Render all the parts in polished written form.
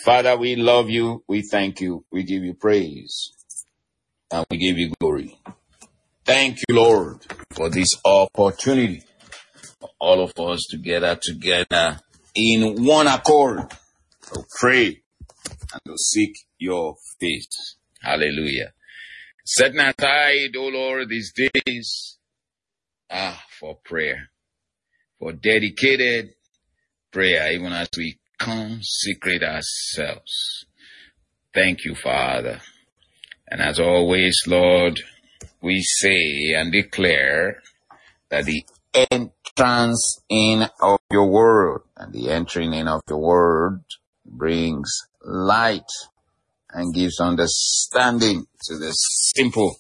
Father, we love you. We thank you. We give you praise. And we give you glory. Thank you, Lord, for this opportunity. All of us together in one accord to pray and to seek your face. Hallelujah. Setting aside, O Lord, these days for prayer, for dedicated prayer, even as we consecrate ourselves. Thank you, Father. And as always, Lord, we say and declare that the entrance in of your word and the entering in of your word brings light and gives understanding to the simple.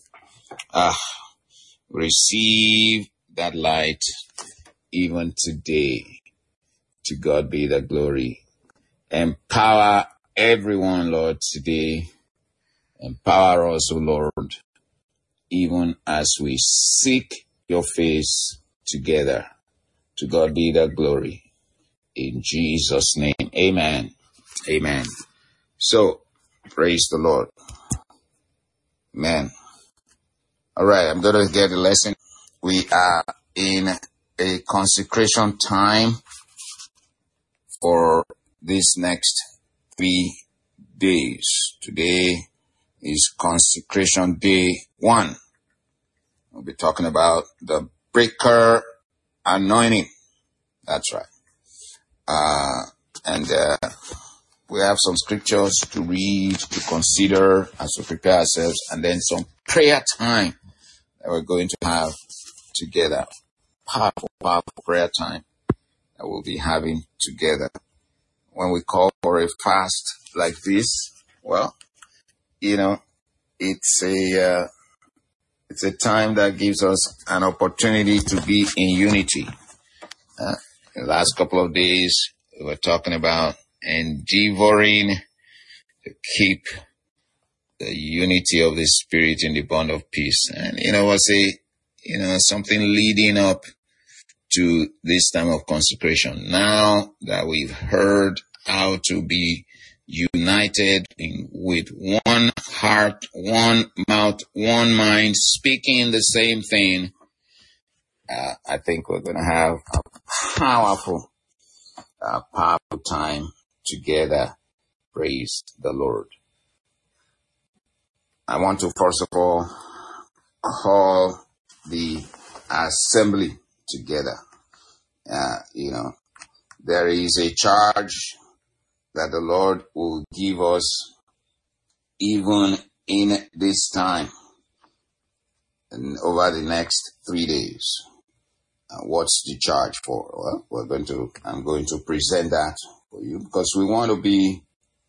Receive that light even today. To God be the glory. Empower everyone, Lord, today. Empower us, O Lord, even as we seek your face together. To God be the glory. In Jesus' name, amen. Amen. So, praise the Lord. Amen. All right, I'm going to get the lesson. We are in a consecration time for this next 3 days. Today is consecration day 1. We'll be talking about the breaker anointing. That's right. And we have some scriptures to read, to consider as we prepare ourselves, and then some prayer time that we're going to have together. Powerful prayer time that we'll be having together. When we call for a fast like this, well, it's a time that gives us an opportunity to be in unity. The last couple of days, we were talking about endeavoring to keep the unity of the Spirit in the bond of peace. And, something leading up to this time of consecration. Now that we've heard how to be united with one heart, one mouth, one mind, speaking the same thing, I think we're going to have a powerful time together. Praise the Lord. I want to first of all call the assembly together. There is a charge that the Lord will give us even in this time and over the next 3 days. What's the charge for? Well, I'm going to present that for you because we want to be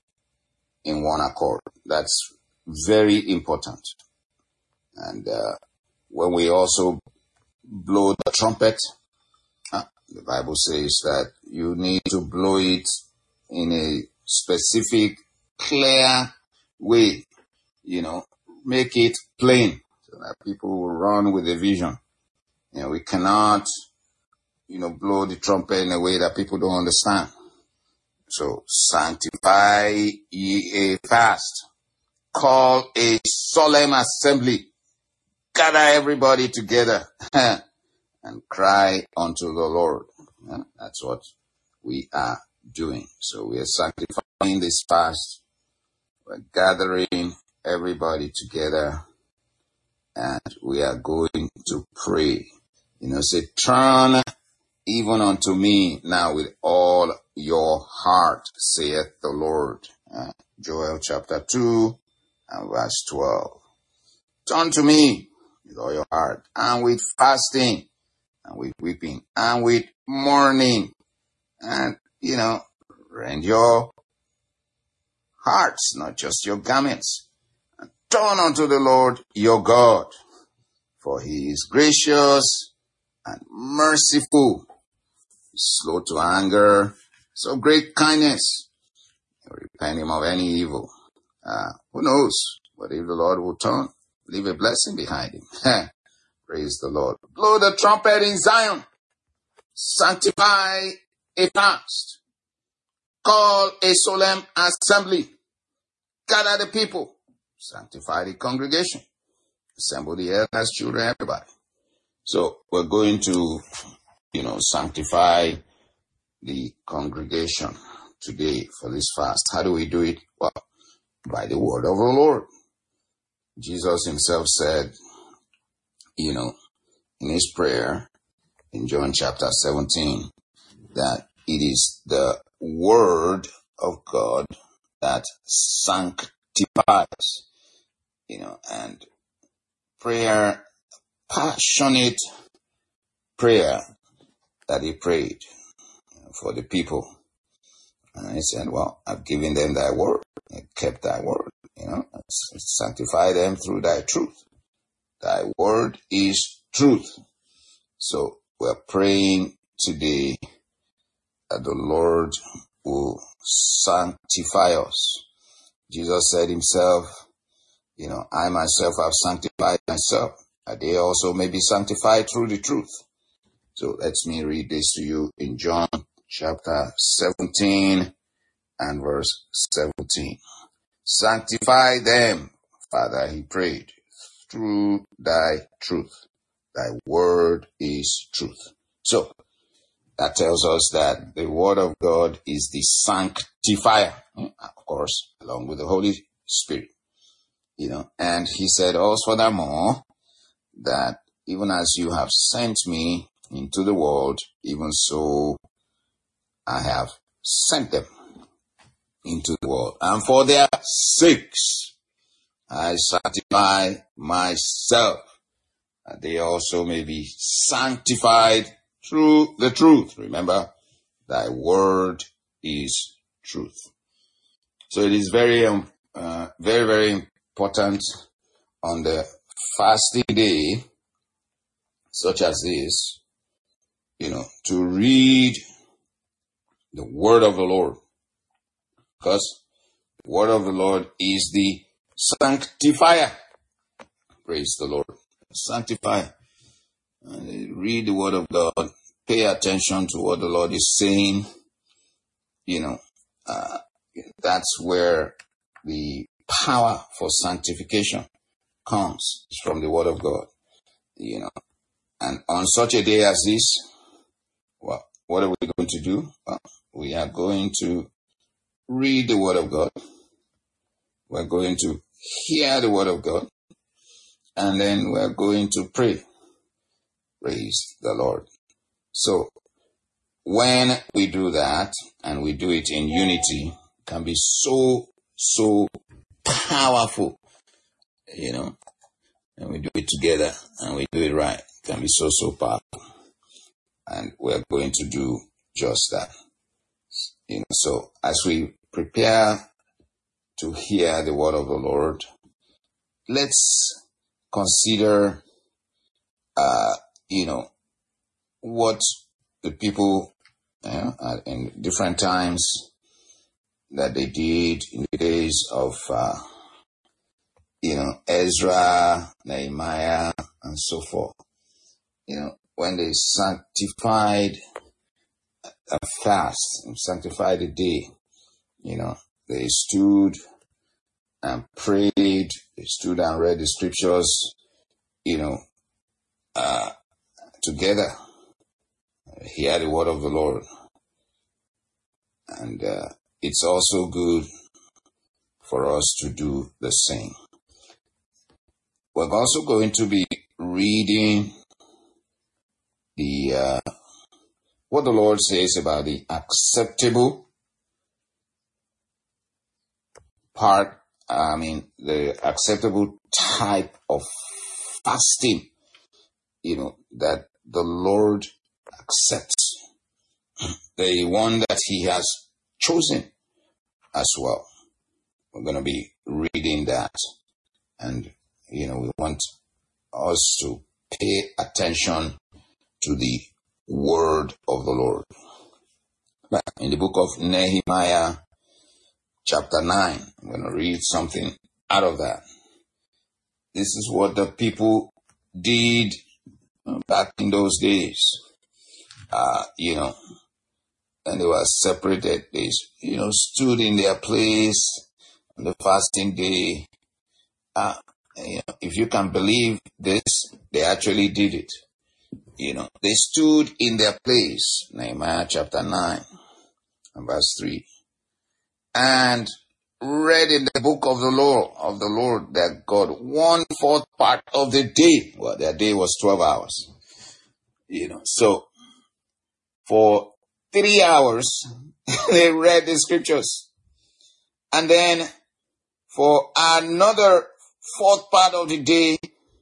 in one accord. That's very important. And when we also blow the trumpet, the Bible says that you need to blow it in a specific, clear way. Make it plain so that people will run with the vision. We cannot, blow the trumpet in a way that people don't understand. So, sanctify ye a fast. Call a solemn assembly. Gather everybody together and cry unto the Lord. That's what we are doing. So we are sanctifying this fast. We're gathering everybody together and we are going to pray. Say, turn even unto me now with all your heart, saith the Lord. Joel chapter 2 and verse 12. Turn to me with all your heart, and with fasting, and with weeping, and with mourning, and, rend your hearts, not just your garments. And turn unto the Lord your God, for he is gracious and merciful, slow to anger, so great kindness. Repent him of any evil. Who knows? But if the Lord will turn, leave a blessing behind him. Praise the Lord. Blow the trumpet in Zion. Sanctify a fast. call a solemn assembly. Gather the people. Sanctify the congregation. Assemble the elders, children, everybody. So we're going to, sanctify the congregation today for this fast. How do we do it? Well, by the word of the Lord. Jesus himself said, in his prayer in John chapter 17, that it is the word of God that sanctifies, and prayer, passionate prayer that he prayed for the people. And he said, well, I've given them thy word. I kept thy word, sanctify them through thy truth. Thy word is truth. So we're praying today that the Lord will sanctify us. Jesus said himself, I myself have sanctified myself, that they also may be sanctified through the truth. So let me read this to you in John chapter 17 and verse 17. Sanctify them, Father, he prayed, through thy truth. Thy word is truth. So that tells us that the word of God is the sanctifier, of course, along with the Holy Spirit. And he said also furthermore that even as you have sent me into the world, even so I have sent them into the world. And for their sakes I sanctify myself, that they also may be sanctified through the truth. Remember, thy word is truth. So it is very, very, very important on the fasting day, such as this, to read the word of the Lord, because the word of the Lord is the sanctifier. Praise the Lord. Sanctifier. Read the word of God. Pay attention to what the Lord is saying. That's where the power for sanctification comes, from the word of God. And on such a day as this, well, what are we going to do? Well, we are going to read the word of God. We're going to hear the word of God. And then we're going to pray. Praise the Lord. So when we do that, and we do it in unity, it can be so powerful, and we do it together and we do it right. It can be so powerful. And we're going to do just that. So as we prepare to hear the word of the Lord, let's consider, what the people in different times that they did in the days of, Ezra, Nehemiah, and so forth. When they sanctified a fast, sanctified a day, they stood and prayed, they stood and read the scriptures, together, hear the word of the Lord. And it's also good for us to do the same. We're also going to be reading the what the Lord says about the acceptable part, the acceptable type of fasting, that the Lord accepts, the one that he has chosen as well. We're going to be reading that, and we want us to pay attention to the word of the Lord. In the book of Nehemiah chapter 9, I'm going to read something out of that. This is what the people did back in those days. and they were separated. They, stood in their place on the fasting day. If you can believe this, they actually did it. They stood in their place, Nehemiah chapter 9 and verse 3, and read in the book of the Lord their God 1/4 part of the day. Well, their day was 12 hours. So for 3 hours, they read the scriptures. And then for another 4th part of the day,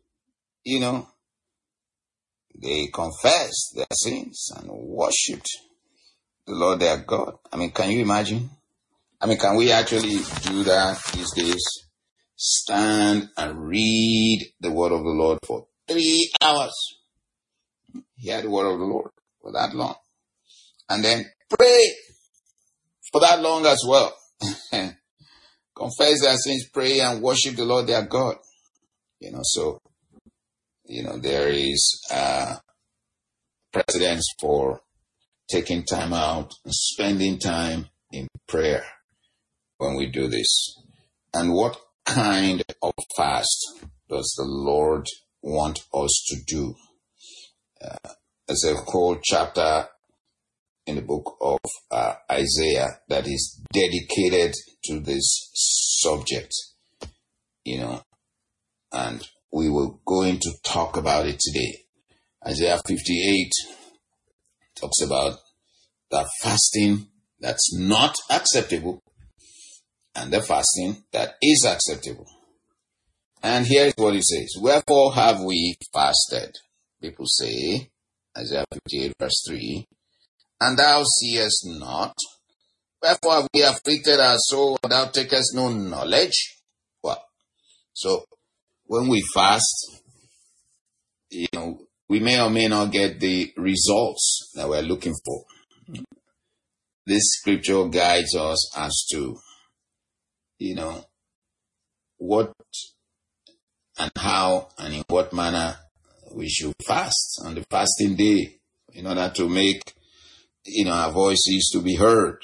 they confessed their sins and worshipped the Lord their God. Can you imagine? Can we actually do that these days? Stand and read the word of the Lord for 3 hours. Hear the word of the Lord for that long. And then pray for that long as well. Confess their sins, pray and worship the Lord their God. There is precedence for taking time out and spending time in prayer when we do this. And what kind of fast does the Lord want us to do? There's a whole chapter in the book of Isaiah that is dedicated to this subject, and we will go into talk about it today. Isaiah 58 talks about the fasting that's not acceptable and the fasting that is acceptable. And here's what it says. Wherefore have we fasted? People say, Isaiah 58 verse 3, and thou seest not. Wherefore have we afflicted our soul, and thou takest no knowledge? Well, so when we fast, we may or may not get the results that we're looking for. This scripture guides us as to, what and how and in what manner we should fast on the fasting day in order to make, our voices to be heard.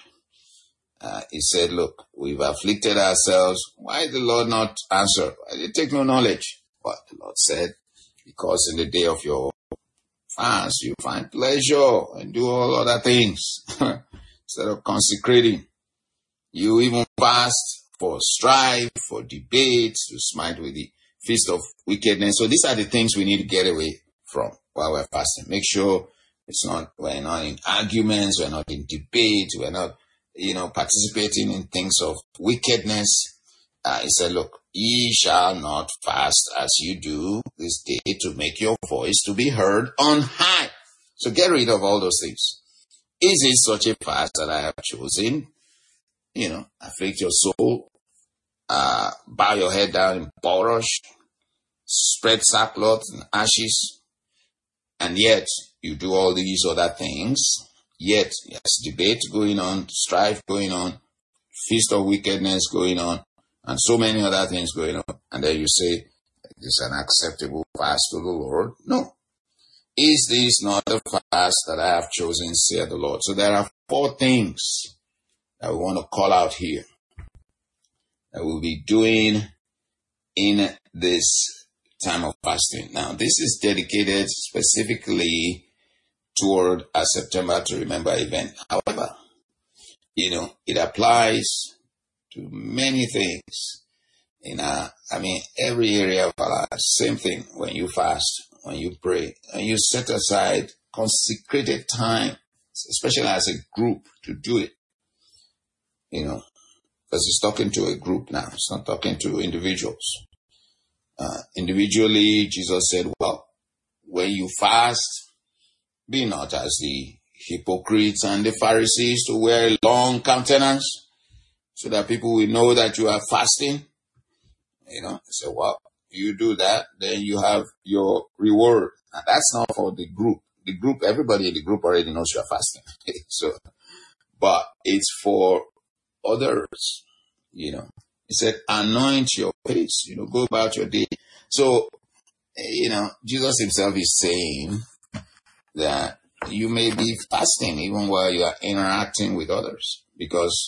He said, look, we've afflicted ourselves. Why did the Lord not answer? Why did he take no knowledge? What the Lord said, because in the day of your fast, you find pleasure and do all other things instead of consecrating. You even fast for strife, for debate, to smite with the feast of wickedness. So these are the things we need to get away from while we're fasting. Make sure we're not in arguments, we're not in debate, we're not, participating in things of wickedness. He said, look, ye shall not fast as you do this day to make your voice to be heard on high. So get rid of all those things. Is it such a fast that I have chosen? Afflict your soul, bow your head down in bulrush, spread sackcloth and ashes, and yet you do all these other things. Yet, yes, debate going on, strife going on, feast of wickedness going on, and so many other things going on. And then you say, this is an acceptable fast to the Lord? No. Is this not the fast that I have chosen, saith the Lord? So there are 4 things that we want to call out here that we'll be doing in this time of fasting. Now, this is dedicated specifically toward a September to Remember event. However, it applies to many things in every area of our lives. Same thing when you fast, when you pray, and you set aside consecrated time, especially as a group, to do it. Because it's talking to a group now. It's not talking to individuals. Individually, Jesus said, well, when you fast, be not as the hypocrites and the Pharisees to wear a long countenance so that people will know that you are fasting. So, well, you do that, then you have your reward. And that's not for the group. The group, everybody in the group already knows you are fasting. But it's for others, He said, anoint your face, go about your day. So, Jesus himself is saying that you may be fasting even while you are interacting with others. Because,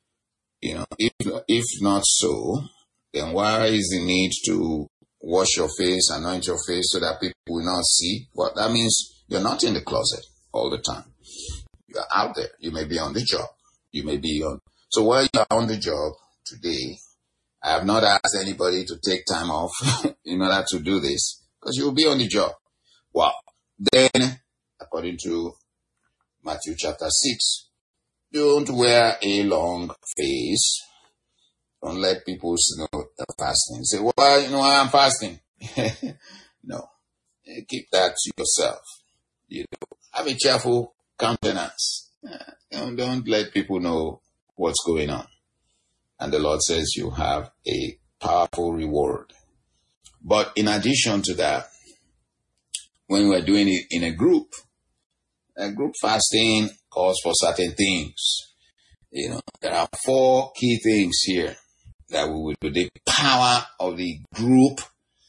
if not so, then why is the need to wash your face, anoint your face so that people will not see? Well, that means you're not in the closet all the time. You're out there. You may be on the job. So while you're on the job today, I have not asked anybody to take time off in order to do this, because you'll be on the job. Well, then, according to Matthew chapter 6, don't wear a long face. Don't let people know you're fasting. Say, well, I'm fasting. No, keep that to yourself. Have a cheerful countenance. Don't let people know what's going on. And the Lord says you have a powerful reward. But in addition to that, when we're doing it in a group fasting calls for certain things. There are 4 key things here that we will do. The power of the group,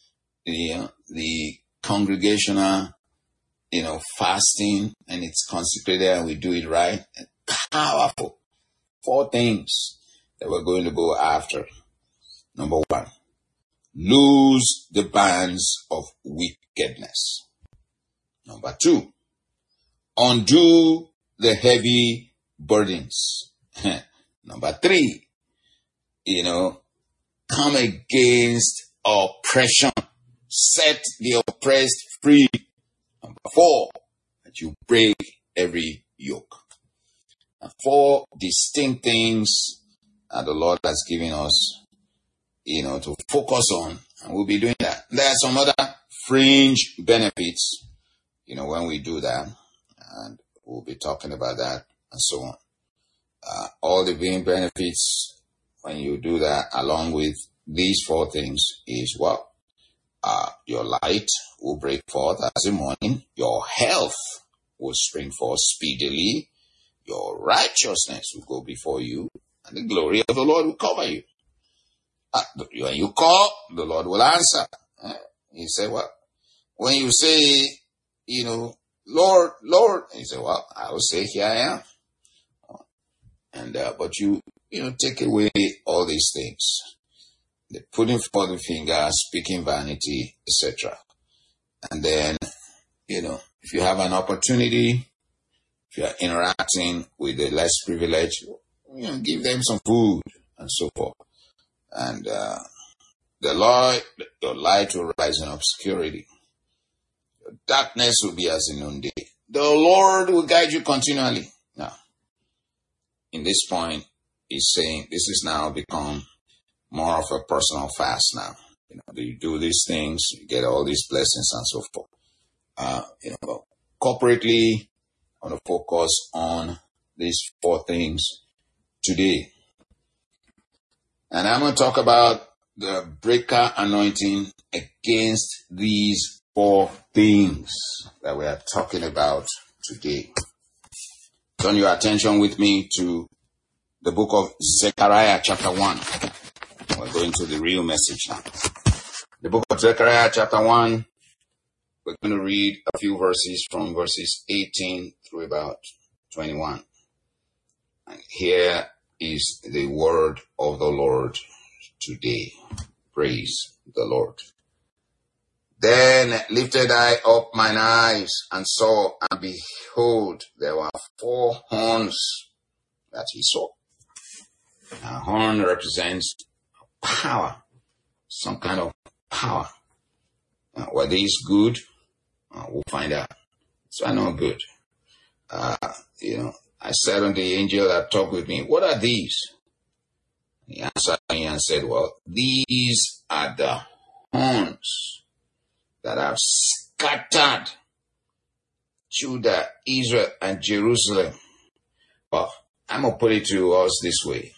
the congregational, fasting, and it's consecrated and we do it right. Powerful. 4 things that we're going to go after. Number 1, lose the bands of wickedness. Number 2, undo the heavy burdens. Number 3, come against oppression. Set the oppressed free. Number 4, that you break every yoke. And 4 distinct things that the Lord has given us, to focus on. And we'll be doing that. There are some other fringe benefits, when we do that. And we'll be talking about that and so on. All the main benefits when you do that, along with these 4 things, is your light will break forth as the morning. Your health will spring forth speedily. Your righteousness will go before you, and the glory of the Lord will cover you. When you call, the Lord will answer. He said, when you say, Lord, Lord, he said, I will say, here I am. And, but you take away all these things. The putting forth the finger, speaking vanity, etc. And then, if you have an opportunity, if you are interacting with the less privileged, give them some food and so forth. And your light will rise in obscurity. Your darkness will be as the noonday. The Lord will guide you continually. Now, in this point, he's saying this has now become more of a personal fast now. You do these things, you get all these blessings and so forth. Corporately, I want to focus on these 4 things today. And I'm going to talk about the breaker anointing against these 4 things that we are talking about today. Turn your attention with me to the book of Zechariah chapter 1. We're going to the real message now. The book of Zechariah chapter 1, we're going to read a few verses from verses 18 through about 21. And here is the word of the Lord today. Praise the Lord. Then lifted I up mine eyes and saw, and behold, there were 4 horns that he saw. A horn represents power, some kind of power. Were these good? We'll find out. So I know good. I said unto the angel that talked with me, what are these? He answered me and said, these are the horns that have scattered Judah, Israel, and Jerusalem. Well, I'm going to put it to us this way.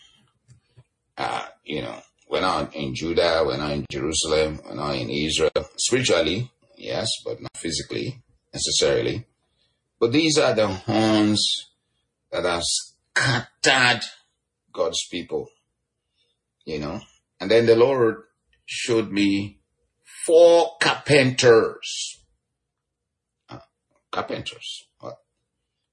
We're not in Judah, we're not in Jerusalem, we're not in Israel. Spiritually, yes, but not physically, necessarily. But these are the horns that have scattered God's people, And then the Lord showed me 4 carpenters. Carpenters.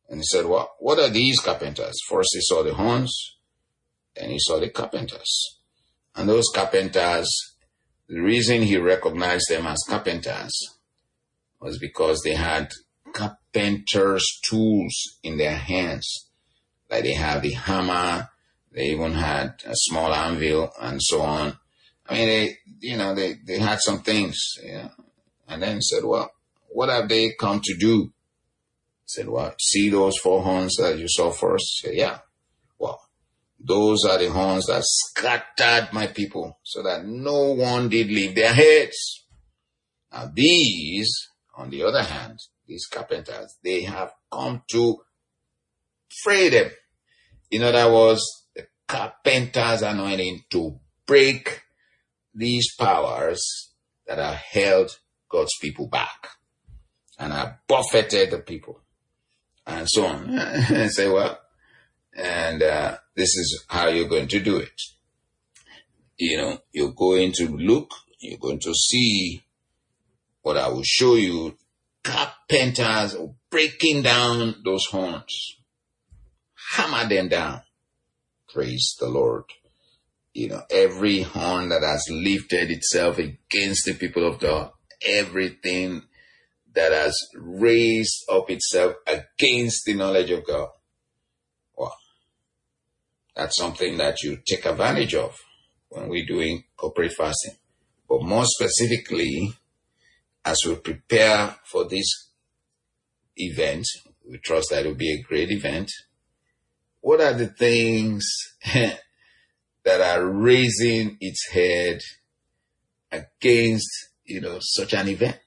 And he said, well, what are these carpenters? First he saw the horns, then he saw the carpenters. And those carpenters, the reason he recognized them as carpenters was because they had carpenter's tools in their hands. Like they have the hammer, they even had a small anvil and so on. I mean, they had some things, And then said, well, what have they come to do? Said, well, see those 4 horns that you saw first? Said, yeah. Well, those are the horns that scattered my people so that no one did leave their heads. Now these, on the other hand, these carpenters, they have come to fray them. In other words, the carpenter's anointing to break these powers that have held God's people back and have buffeted the people and so on. And say, well, and this is how you're going to do it. You're going to look, you're going to see what I will show you. Carpenters breaking down those horns. Hammer them down. Praise the Lord. Every horn that has lifted itself against the people of God, everything that has raised up itself against the knowledge of God. Well, that's something that you take advantage of when we're doing corporate fasting. But more specifically, as we prepare for this event, we trust that it will be a great event. What are the things that are raising its head against, such an event?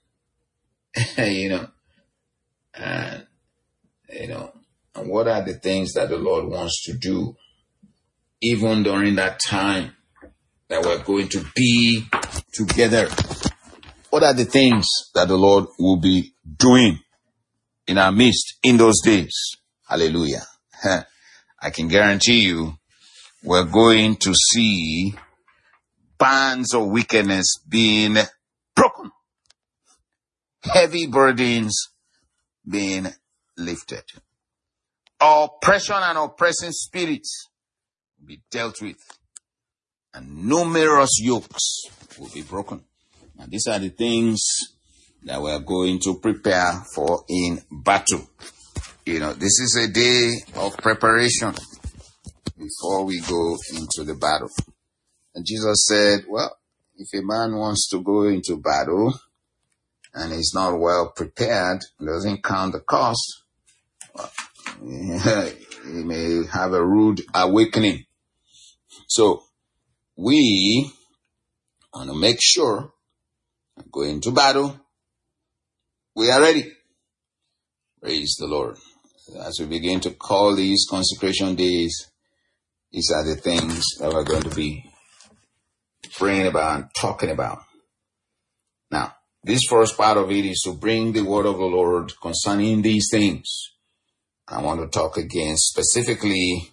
And what are the things that the Lord wants to do even during that time that we're going to be together? What are the things that the Lord will be doing in our midst in those days? Hallelujah. I can guarantee you we're going to see bands of wickedness being broken, heavy burdens being lifted, oppression and oppressing spirits will be dealt with, and numerous yokes will be broken. And these are the things that we're going to prepare for in battle. This is a day of preparation before we go into the battle. And Jesus said, well, if a man wants to go into battle and is not well prepared, doesn't count the cost, well, he may have a rude awakening. So we want to make sure going into battle, we are ready. Praise the Lord. As we begin to call these consecration days, these are the things that we're going to be praying about and talking about. Now, this first part of it is to bring the word of the Lord concerning these things. I want to talk specifically,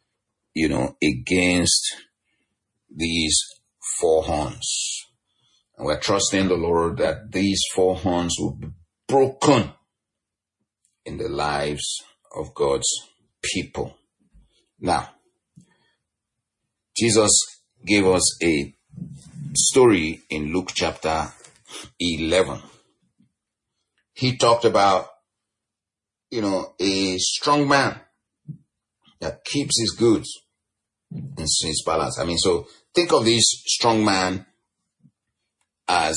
against these 4 horns. And we're trusting the Lord that these 4 horns will be broken in the lives of God's people. Now, Jesus gave us a story in Luke chapter 11. He talked about, a strong man that keeps his goods in his palace. So think of this strong man as,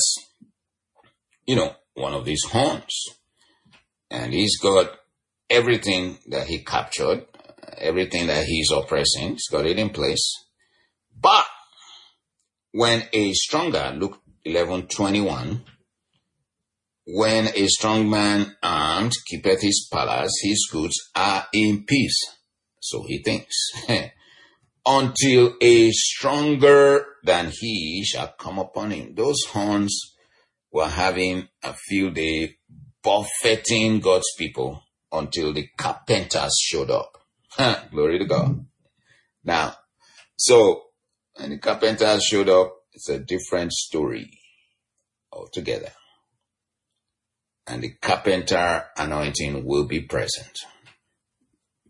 one of these horns. And he's got everything that he captured, everything that he's oppressing, he's got it in place. But when a stronger, Luke 11:21, when a strong man armed keepeth his palace, his goods are in peace. So he thinks. Until a stronger than he shall come upon him. Those horns were having a field day buffeting God's people until the carpenters showed up. Glory to God. Now, so when the carpenters showed up, it's a different story altogether. And the carpenter anointing will be present.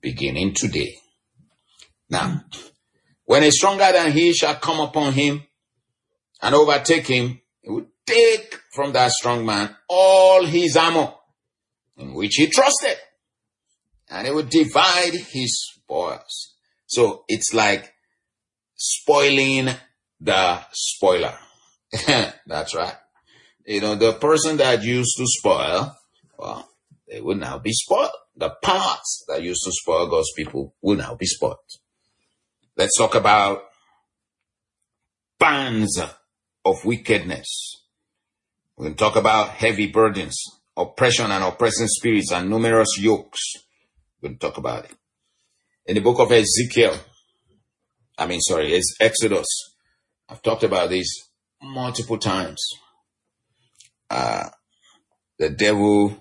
beginning today. Now, when a stronger than he shall come upon him and overtake him, he will take from that strong man all his armor in which he trusted, and he will divide his spoils. So it's like spoiling the spoiler. That's right. The person that used to spoil, well, they will now be spoiled. The parts that used to spoil God's people will now be spoiled. Let's talk about bands of wickedness. We're going to talk about heavy burdens, oppression and oppressing spirits, and numerous yokes. We're going to talk about it. In the book of Exodus. I've talked about this multiple times. The devil,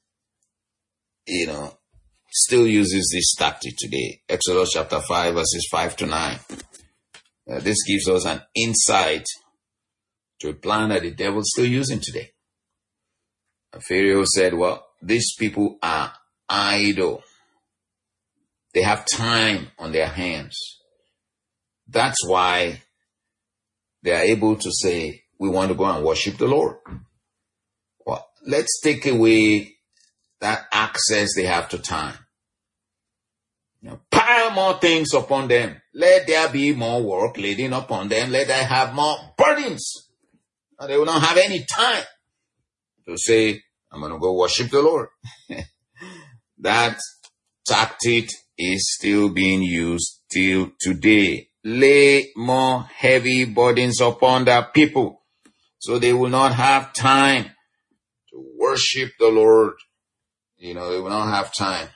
still uses this tactic today. Exodus chapter 5, verses 5 to 9. This gives us an insight to a plan that the devil is still using today. Pharaoh said, well, these people are idle. They have time on their hands. That's why they are able to say, we want to go and worship the Lord. Well, let's take away that access they have to time. Pile more things upon them. Let there be more work laden upon them. Let them have more burdens. And they will not have any time to say, I'm going to go worship the Lord. That tactic is still being used till today. Lay more heavy burdens upon the people so they will not have time to worship the Lord. They will not have time.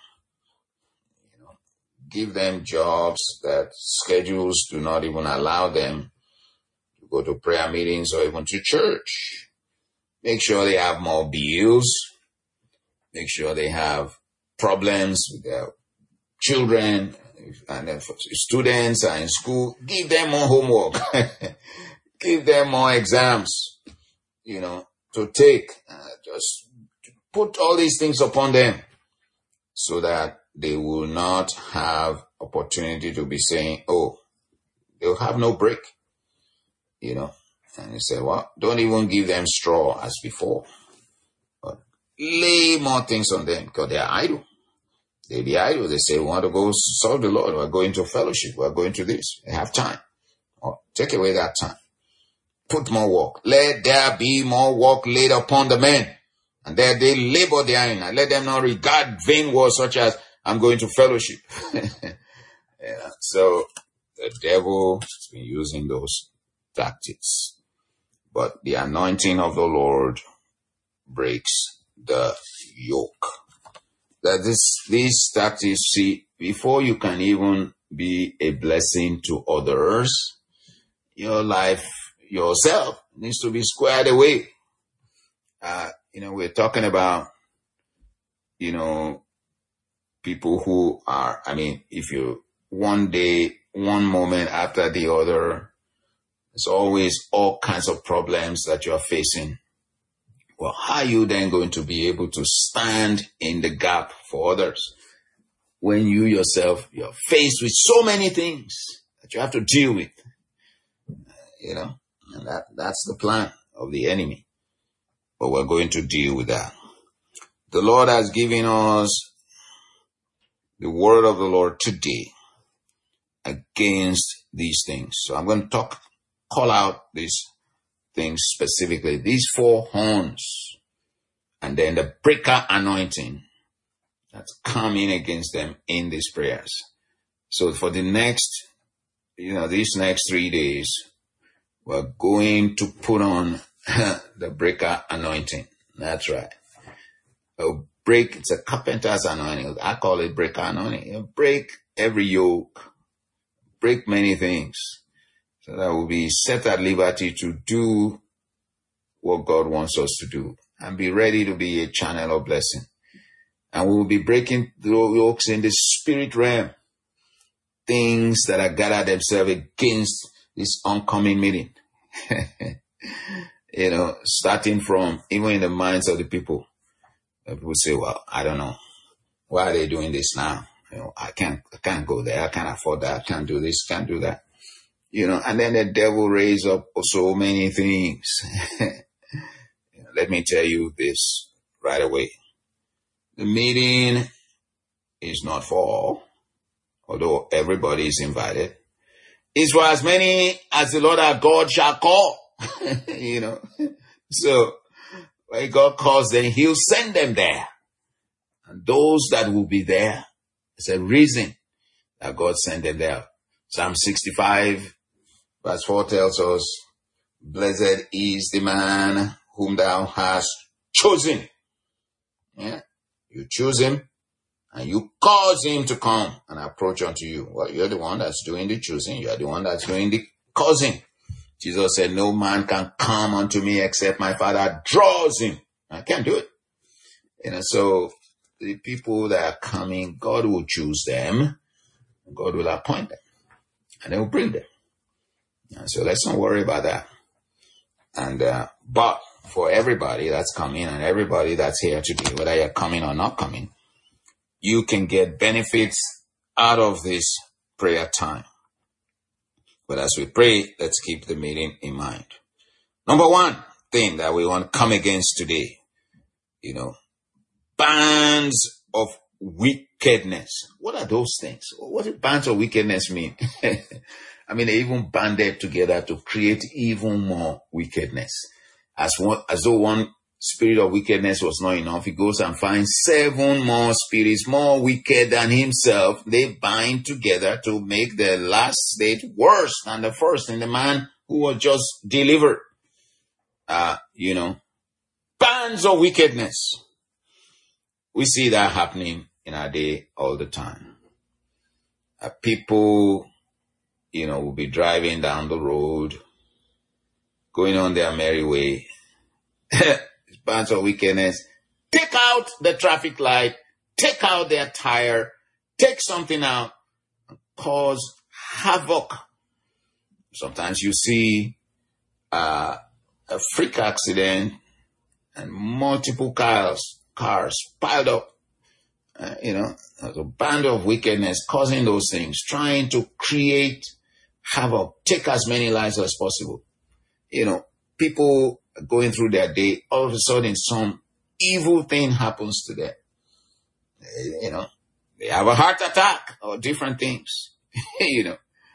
Give them jobs that schedules do not even allow them to go to prayer meetings or even to church. Make sure they have more bills. Make sure they have problems with their children, and then for students are in school. Give them more homework. Give them more exams, to take. Just put all these things upon them so that they will not have opportunity to be saying, oh, they'll have no break, And you say, well, don't even give them straw as before. But lay more things on them because they are idle. They be idle. They say, we want to go serve the Lord. We're going to fellowship. We're going to this. They have time. Take away that time. Put more work. Let there be more work laid upon the men. And there they labor therein. And let them not regard vain words such as, I'm going to fellowship. So the devil has been using those tactics. But the anointing of the Lord breaks the yoke. That these tactics, see, before you can even be a blessing to others, your life, yourself, needs to be squared away. We're talking about, people who are, if you one day, one moment after the other, there's always all kinds of problems that you are facing. Well, how are you then going to be able to stand in the gap for others when you yourself, you're faced with so many things that you have to deal with? And that's the plan of the enemy. But we're going to deal with that. The Lord has given us the word of the Lord today against these things. So I'm going to call out these things specifically. These 4 horns and then the breaker anointing that's coming against them in these prayers. So for the next, these next 3 days, we're going to put on the breaker anointing. That's right. It's a carpenter's anointing. I call it breaker anointing. Break every yoke. Break many things. So that we'll be set at liberty to do what God wants us to do. And be ready to be a channel of blessing. And we will be breaking the yokes in the spirit realm. Things that are gathered themselves against this oncoming meeting. Starting from even in the minds of the people. People say, well, I don't know. Why are they doing this now? I can't go there. I can't afford that. I can't do this. Can't do that. And then the devil raised up so many things. Let me tell you this right away. The meeting is not for all, although everybody is invited. It's for as many as the Lord our God shall call. So when God calls them, he'll send them there. And those that will be there, it's a reason that God sent them there. Psalm 65 verse 4 tells us, blessed is the man whom thou hast chosen. Yeah? You choose him and you cause him to come and approach unto you. Well, you're the one that's doing the choosing. You're the one that's doing the causing. Jesus said, no man can come unto me except my Father draws him. I can't do it. So the people that are coming, God will choose them. God will appoint them. And they will bring them. And so let's not worry about that. And, but for everybody that's coming and everybody that's here today, whether you're coming or not coming, you can get benefits out of this prayer time. But as we pray, let's keep the meeting in mind. Number one thing that we want to come against today, bands of wickedness. What are those things? What do bands of wickedness mean? They even banded together to create even more wickedness. As though one spirit of wickedness was not enough, he goes and finds 7 more spirits more wicked than himself. They bind together to make the last state worse than the first in the man who was just delivered. Bands of wickedness. We see that happening in our day all the time. People, will be driving down the road, going on their merry way. Bands of wickedness. Take out the traffic light, take out their tire, take something out, and cause havoc. Sometimes you see a freak accident and multiple cars piled up. There's a band of wickedness causing those things, trying to create havoc, take as many lives as possible. People going through their day, all of a sudden some evil thing happens to them. They have a heart attack or different things. You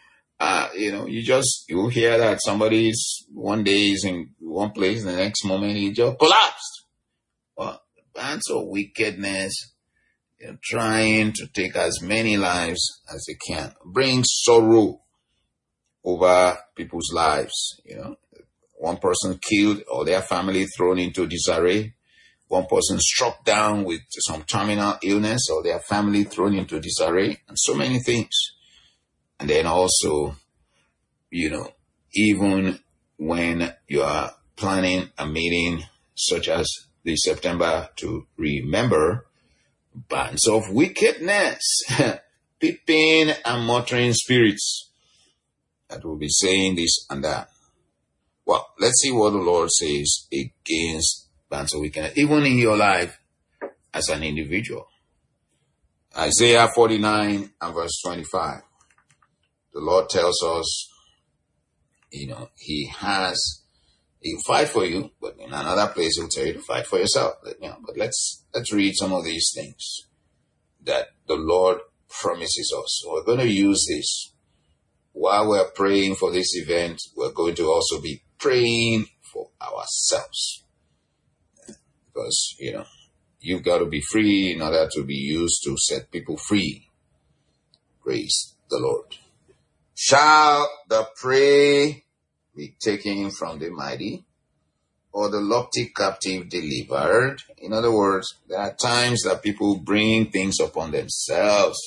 hear that somebody one day is in one place, the next moment he just collapsed. Well, bands of wickedness, trying to take as many lives as they can, bring sorrow over people's lives. One person killed, or their family thrown into disarray. One person struck down with some terminal illness, or their family thrown into disarray, and so many things. And then also, even when you are planning a meeting such as the September to remember, bands of wickedness, peeping and muttering spirits that will be saying this and that. Well, let's see what the Lord says against bands of wickedness, even in your life as an individual. Isaiah 49 and verse 25. The Lord tells us, he'll fight for you, but in another place he'll tell you to fight for yourself. But let's read some of these things that the Lord promises us. So we're going to use this. While we're praying for this event, we're going to also be praying for ourselves. Because, you've got to be free in order to be used to set people free. Praise the Lord. Shall the prey be taken from the mighty, or the lofty captive delivered? In other words, there are times that people bring things upon themselves,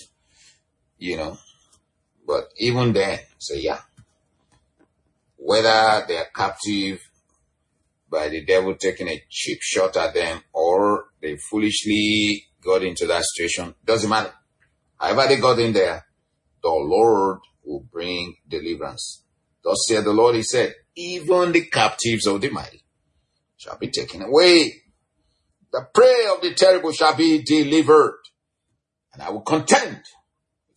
but even then, whether they are captive by the devil taking a cheap shot at them, or they foolishly got into that situation, doesn't matter. However they got in there, the Lord will bring deliverance. Thus said the Lord, he said, even the captives of the mighty shall be taken away. The prey of the terrible shall be delivered. And I will contend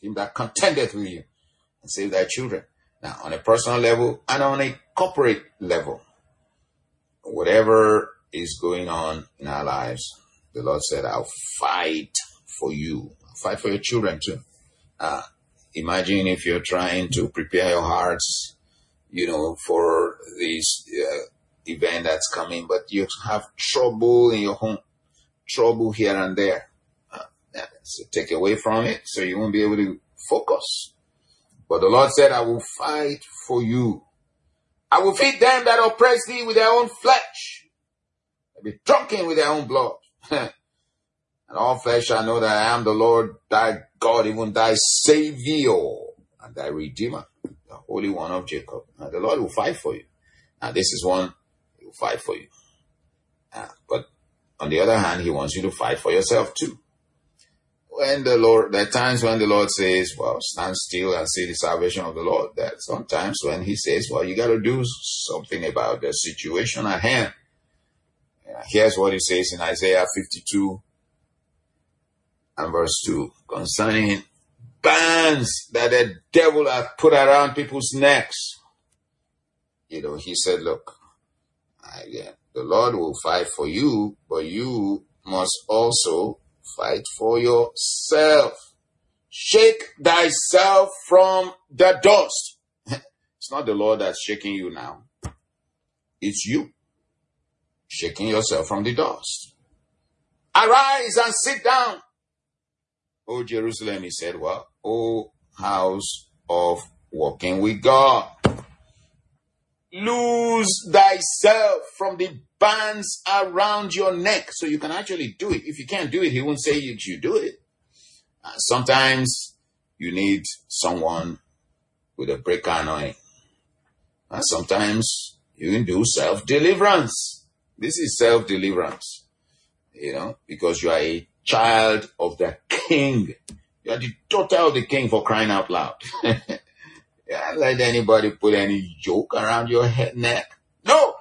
him that contendeth with you, and save thy children. Now, on a personal level and on a corporate level, whatever is going on in our lives, the Lord said, I'll fight for you. I'll fight for your children too. Imagine if you're trying to prepare your hearts, for this event that's coming, but you have trouble in your home, trouble here and there. So take away from it so you won't be able to focus. But the Lord said, I will fight for you. I will feed them that oppress thee with their own flesh. They'll be drunken with their own blood. And all flesh shall know that I am the Lord thy God, even thy Savior and thy Redeemer, the Holy One of Jacob. Now the Lord will fight for you. Now this is one, he will fight for you. But on the other hand, he wants you to fight for yourself too. There are times when the Lord says, well, stand still and see the salvation of the Lord. There are sometimes when he says, well, you got to do something about the situation at hand. Here's what he says in Isaiah 52 and verse 2, concerning bands that the devil hath put around people's necks. He said, look, the Lord will fight for you, but you must also fight for yourself. Shake thyself from the dust. It's not the Lord that's shaking you now. It's you shaking yourself from the dust. Arise and sit down. O Jerusalem, he said, well, O house of walking with God. Loose thyself from the bands around your neck so you can actually do it. If you can't do it, he won't say you should do it. Sometimes you need someone with a breaker anointing. Sometimes you can do self-deliverance. This is self-deliverance, because you are a child of the King. You are the daughter of the King, for crying out loud. Can't let anybody put any yoke around your neck. No.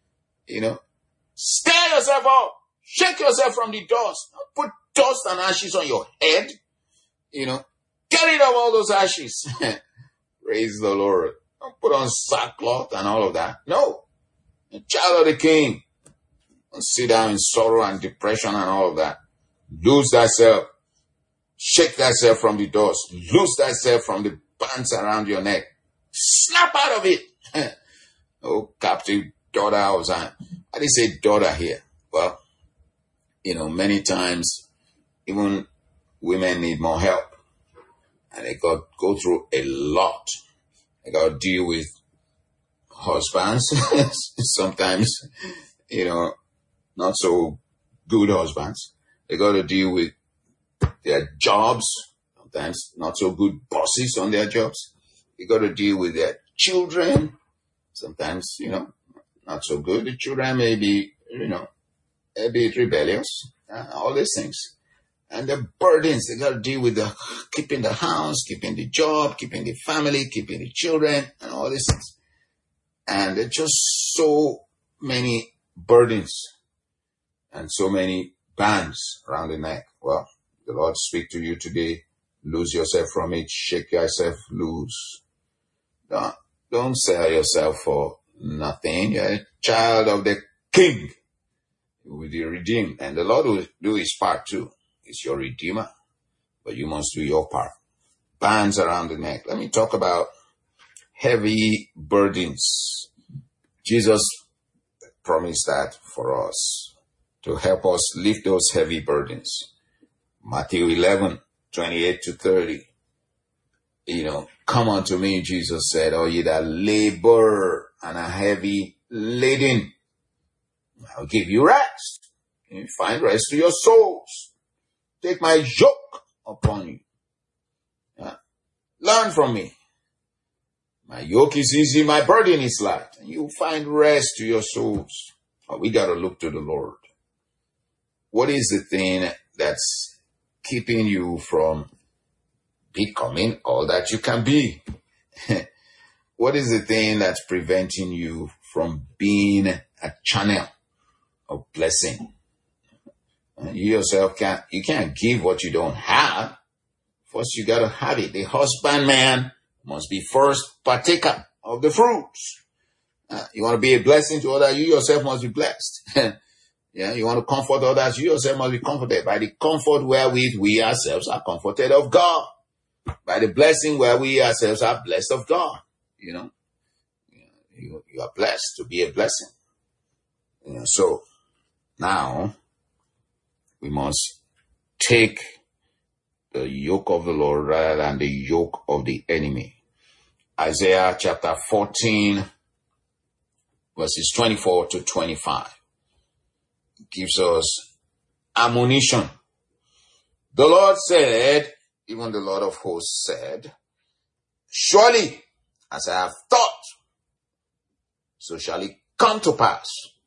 Stir yourself up. Shake yourself from the dust. Don't put dust and ashes on your head. Get rid of all those ashes. Praise the Lord. Don't put on sackcloth and all of that. No. A child of the King. Don't sit down in sorrow and depression and all of that. Lose thyself. Shake thyself from the dust. Loose thyself from the bands around your neck. Snap out of it. Oh, captive daughter of Zion. I didn't say daughter here. Well, many times even women need more help. And they go through a lot. They got to deal with husbands. Sometimes, not so good husbands. They got to deal with their jobs. Sometimes not so good bosses on their jobs. They got to deal with their children. Sometimes, not so good. The children may be, a bit rebellious. All these things. And the burdens, they got to deal with keeping the house, keeping the job, keeping the family, keeping the children, and all these things. And there's just so many burdens and so many bands around the neck. Well, the Lord speak to you today. Lose yourself from it. Shake yourself loose. Don't sell yourself for nothing. You're a child of the King. You will be redeemed. And the Lord will do his part too. He's your Redeemer. But you must do your part. Bands around the neck. Let me talk about heavy burdens. Jesus promised that for us, to help us lift those heavy burdens. Matthew 11:28-30. Come unto me, Jesus said, all ye that labor and are heavy laden, I'll give you rest. You find rest to your souls. Take my yoke upon you. Learn from me. My yoke is easy, my burden is light. And you'll find rest to your souls. But we got to look to the Lord. What is the thing that's keeping you from becoming all that you can be? What is the thing that's preventing you from being a channel of blessing? You yourself can't give what you don't have. First, you got to have it. The husbandman must be first partaker of the fruits. You want to be a blessing to others, you yourself must be blessed. Yeah, you want to comfort others, you yourself must be comforted by the comfort wherewith we ourselves are comforted of God. By the blessing where we ourselves are blessed of God. You are blessed to be a blessing. So now we must take the yoke of the Lord rather than the yoke of the enemy. Isaiah chapter 14, verses 24 to 25 gives us admonition. The Lord said, even the Lord of hosts said, surely as I have thought, so shall it come to pass.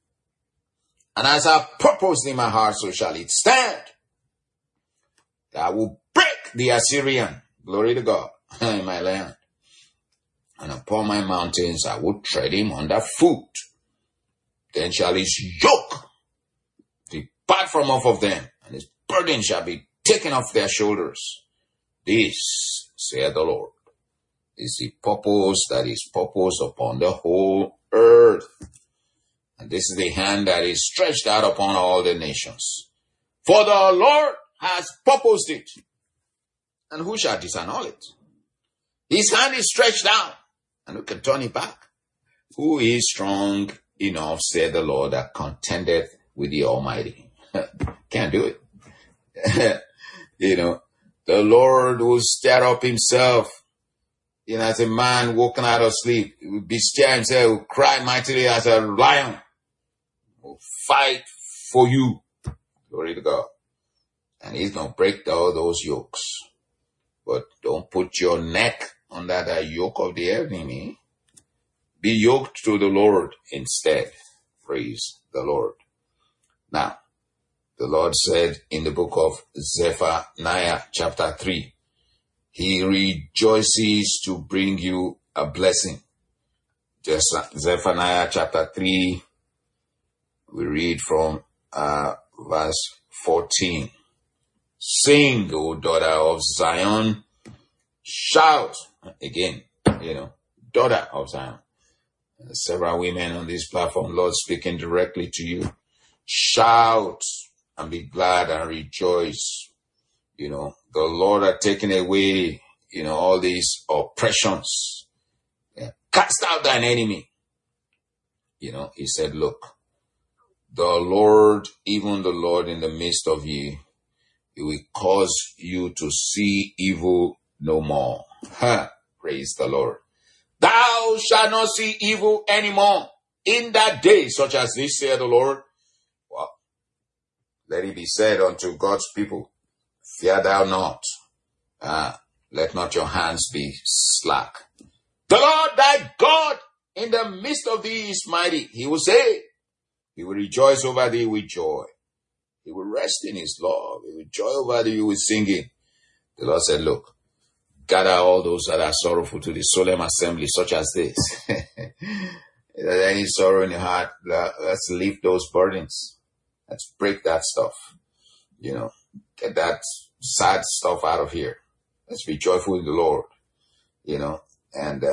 And as I purposed in my heart, so shall it stand. That I will break the Assyrian, glory to God, in my land. And upon my mountains I will tread him under foot. Then shall his yoke depart from off of them, and his burden shall be taken off their shoulders. This, saith the Lord, is the purpose that is purposed upon the whole earth. And this is the hand that is stretched out upon all the nations. For the Lord has purposed it. And who shall disannul it? His hand is stretched out, and who can turn it back? Who is strong enough, said the Lord, that contendeth with the Almighty? Can't do it. The Lord will stir up himself. As a man woken out of sleep, he will bestir himself, will cry mightily as a lion, will fight for you. Glory to God. And he's going to break all those yokes. But don't put your neck under the yoke of the enemy. Be yoked to the Lord instead. Praise the Lord. Now, the Lord said in the book of Zephaniah chapter 3, he rejoices to bring you a blessing. Just Zephaniah chapter 3, we read from verse 14. Sing, O daughter of Zion. Shout. Again, daughter of Zion. Several women on this platform, Lord speaking directly to you. Shout and be glad and rejoice. The Lord had taken away, all these oppressions. Yeah. Cast out thine enemy. He said, look, the Lord, even the Lord in the midst of you, he will cause you to see evil no more. Praise the Lord. Thou shalt not see evil anymore in that day, such as this, saith the Lord. Well, let it be said unto God's people, fear thou not. Let not your hands be slack. The Lord thy God in the midst of thee is mighty. He will say, he will rejoice over thee with joy. He will rest in his love. He will joy over thee with singing. The Lord said, look, gather all those that are sorrowful to the solemn assembly, such as this. If there's any sorrow in your heart, let's lift those burdens. Let's break that stuff. Get that sad stuff out of here. Let's be joyful in the Lord. And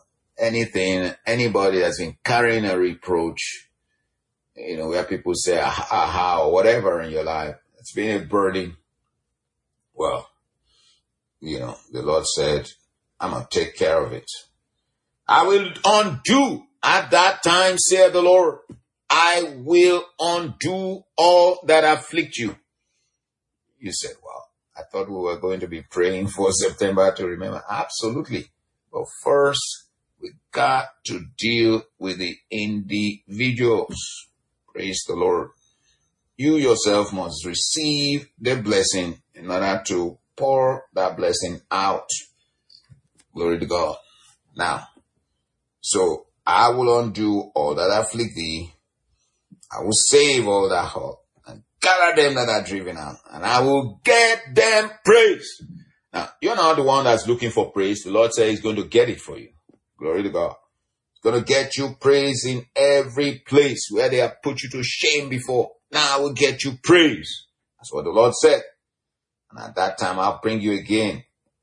anybody that's been carrying a reproach, where people say, aha, or whatever in your life, it's been a burden. Well, the Lord said, I'm going to take care of it. I will undo at that time, saith the Lord. I will undo all that afflict you. You said, well, I thought we were going to be praying for September to remember. Absolutely. But first, we got to deal with the individuals. Praise the Lord. You yourself must receive the blessing in order to pour that blessing out. Glory to God. Now, so I will undo all that afflict thee. I will save all that hurt and gather them that are driven out, and I will get them praise. Now, you're not the one that's looking for praise. The Lord says he's going to get it for you. Glory to God. He's going to get you praise in every place where they have put you to shame before. Now I will get you praise. That's what the Lord said. And at that time, I'll bring you again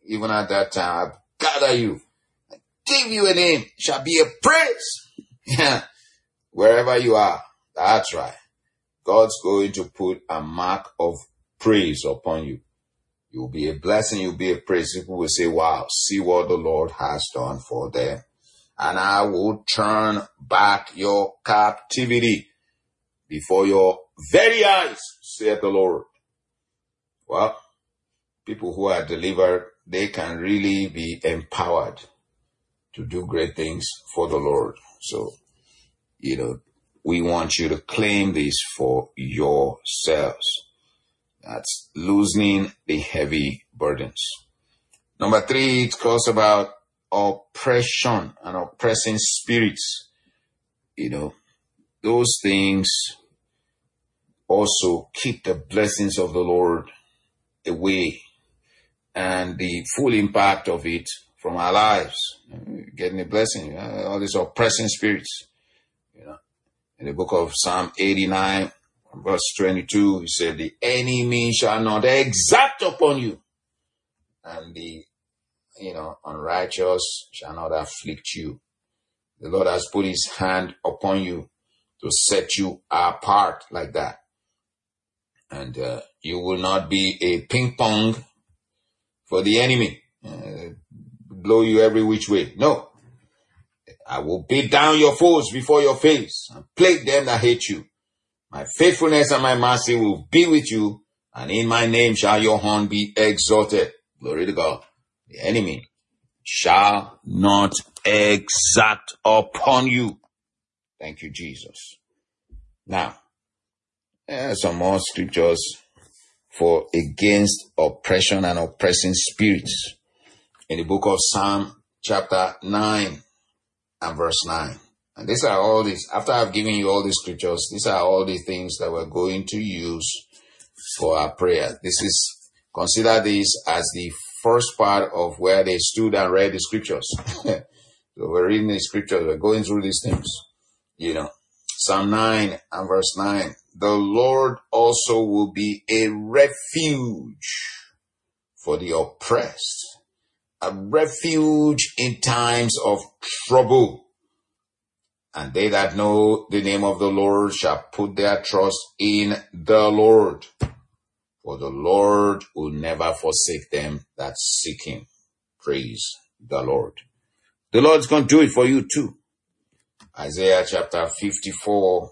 even at that time, I'll gather you, give you a name, shall be a praise. Yeah. Wherever you are, that's right. God's going to put a mark of praise upon you. You'll be a blessing, you'll be a praise. People will say, wow, see what the Lord has done for them. And I will turn back your captivity before your very eyes, saith the Lord. Well, people who are delivered, they can really be empowered to do great things for the Lord. So, we want you to claim this for yourselves. That's loosening the heavy burdens. Number 3, it talks about oppression and oppressing spirits. Those things also keep the blessings of the Lord away and the full impact of it from our lives. Getting a blessing, all these oppressing spirits. In the book of Psalm 89, verse 22, he said, the enemy shall not exact upon you, and the unrighteous shall not afflict you. The Lord has put his hand upon you to set you apart like that. And you will not be a ping pong for the enemy, blow you every which way. No. I will beat down your foes before your face and plague them that hate you. My faithfulness and my mercy will be with you, and in my name shall your horn be exalted. Glory to God. The enemy shall not exact upon you. Thank you, Jesus. Now, some more scriptures for against oppression and oppressing spirits. In the book of Psalm chapter 9 and verse 9. And these are all these, after I've given you all these scriptures, these are all the things that we're going to use for our prayer. Consider this as the first part of where they stood and read the scriptures. So we're reading the scriptures, we're going through these things. Psalm 9 and verse 9. The Lord also will be a refuge for the oppressed, a refuge in times of trouble. And they that know the name of the Lord shall put their trust in the Lord. For the Lord will never forsake them that seek him. Praise the Lord. The Lord's going to do it for you too. Isaiah chapter 54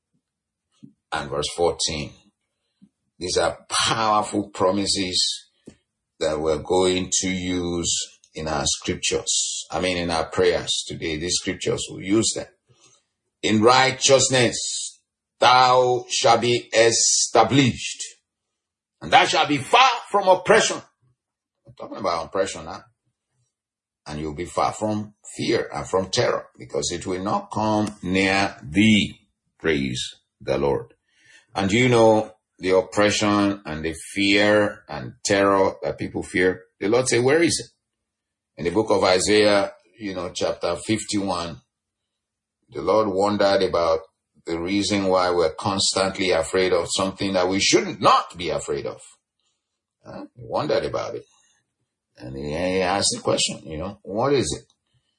and verse 14. These are powerful promises that we're going to use in our scriptures. In our prayers today. These scriptures, we'll use them. In righteousness, thou shalt be established, and thou shalt be far from oppression. I'm talking about oppression now. And you'll be far from fear and from terror, because it will not come near thee. Praise the Lord. And the oppression and the fear and terror that people fear? The Lord said, where is it? In the book of Isaiah, chapter 51, the Lord wondered about the reason why we're constantly afraid of something that we should not be afraid of. He wondered about it. And he asked the question, what is it?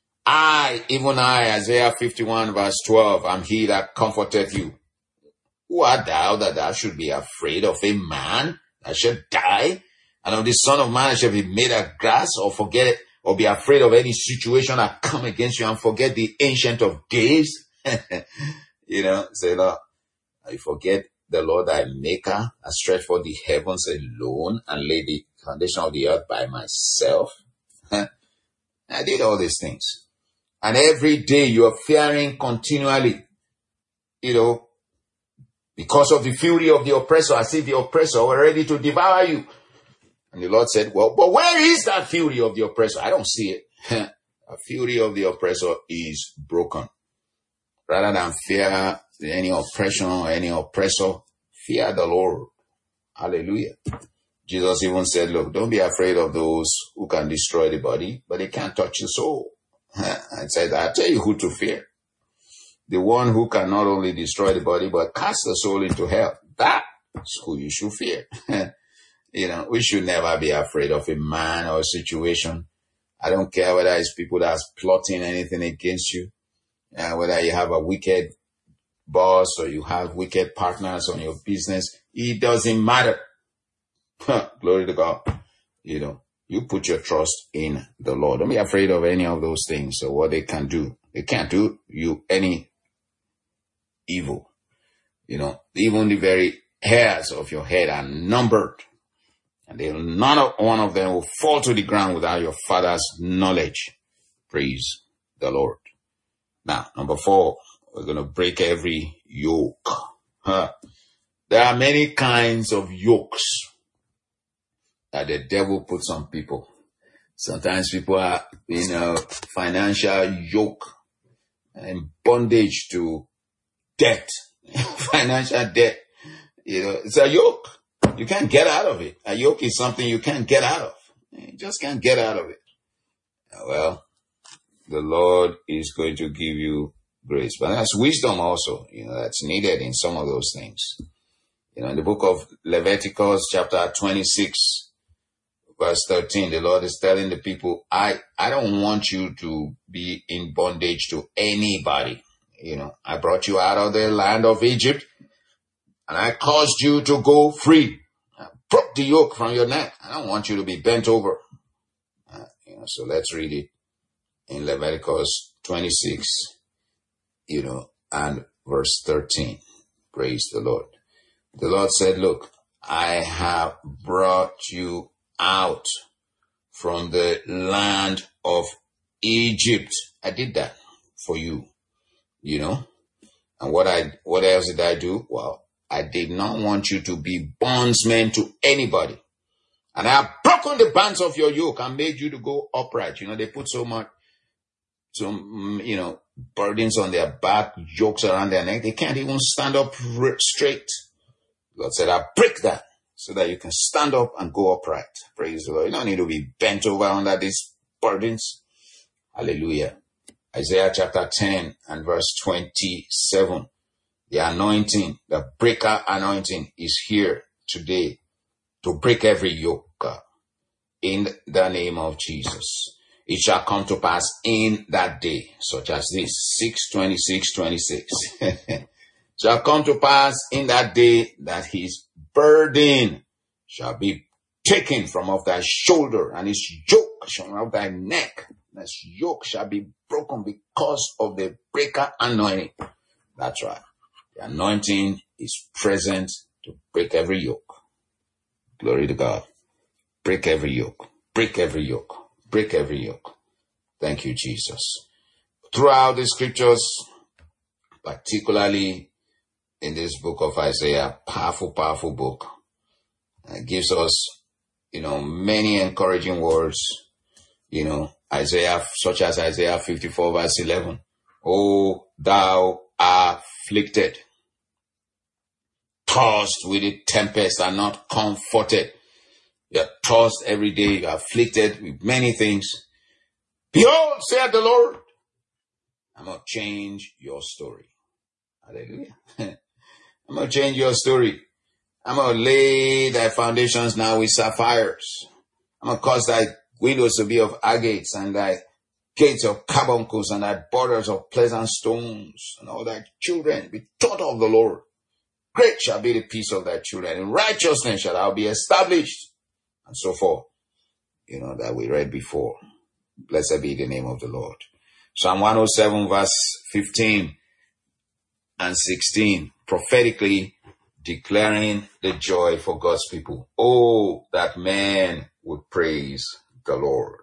Even I, Isaiah 51 verse 12, am he that comforteth you. Who art thou that thou should be afraid of a man that shall die, and of the Son of Man that shall be made of grass, or forget it, or be afraid of any situation that come against you and forget the Ancient of Days? Say, Lord, I forget the Lord thy maker, I stretched forth the heavens alone and laid the foundation of the earth by myself. I did all these things. And every day you are fearing continually, because of the fury of the oppressor, as if the oppressor were ready to devour you. And the Lord said, well, but where is that fury of the oppressor? I don't see it. The fury of the oppressor is broken. Rather than fear any oppression or any oppressor, fear the Lord. Hallelujah. Jesus even said, look, don't be afraid of those who can destroy the body, but they can't touch the soul. And said, I'll tell you who to fear. The one who can not only destroy the body, but cast the soul into hell. That's who you should fear. We should never be afraid of a man or a situation. I don't care whether it's people that's plotting anything against you, whether you have a wicked boss or you have wicked partners on your business. It doesn't matter. Glory to God. You put your trust in the Lord. Don't be afraid of any of those things or what they can do. They can't do you any evil. Even the very hairs of your head are numbered. And none one of them will fall to the ground without your Father's knowledge. Praise the Lord. Now, number 4, we're going to break every yoke. There are many kinds of yokes that the devil puts on people. Sometimes people are in a financial yoke and bondage to debt, financial debt. It's a yoke. You can't get out of it. A yoke is something you can't get out of. You just can't get out of it. Well, the Lord is going to give you grace. But that's wisdom also, that's needed in some of those things. In the book of Leviticus, chapter 26, verse 13, the Lord is telling the people, I don't want you to be in bondage to anybody. I brought you out of the land of Egypt, and I caused you to go free. I broke the yoke from your neck. I don't want you to be bent over. So let's read it in Leviticus 26, and verse 13. Praise the Lord. The Lord said, look, I have brought you out from the land of Egypt. I did that for you, And what else did I do? Well, I did not want you to be bondsmen to anybody. And I have broken the bands of your yoke and made you to go upright. They put burdens on their back, yokes around their neck. They can't even stand up straight. God said, I break that so that you can stand up and go upright. Praise the Lord. You don't need to be bent over under these burdens. Hallelujah. Isaiah chapter 10 and verse 27. The anointing, the breaker anointing is here today to break every yoke in the name of Jesus. It shall come to pass in that day, such as this, 6/26/26. Shall come to pass in that day that his burden shall be taken from off thy shoulder, and his yoke from off thy neck. His yoke shall be broken because of the breaker anointing. That's right. The anointing is present to break every yoke. Glory to God. Break every yoke. Break every yoke. Break every yoke. Thank you, Jesus. Throughout the scriptures, particularly in this book of Isaiah, powerful, powerful book. It gives us, many encouraging words, Isaiah, such as Isaiah 54 verse 11. Oh, thou afflicted, tossed with the tempest and not comforted. You are tossed every day. You are afflicted with many things. Behold, saith the Lord, I'm going to change your story. Hallelujah. I'm going to change your story. I'm going to lay thy foundations now with sapphires. I'm going to cause thy windows to be of agates, and thy gates of carbuncles, and thy borders of pleasant stones, and all thy children be taught of the Lord. Great shall be the peace of thy children. In righteousness shall thou be established. And so forth. That we read before. Blessed be the name of the Lord. Psalm 107 verse 15 and 16. Prophetically declaring the joy for God's people. Oh, that man would praise the Lord.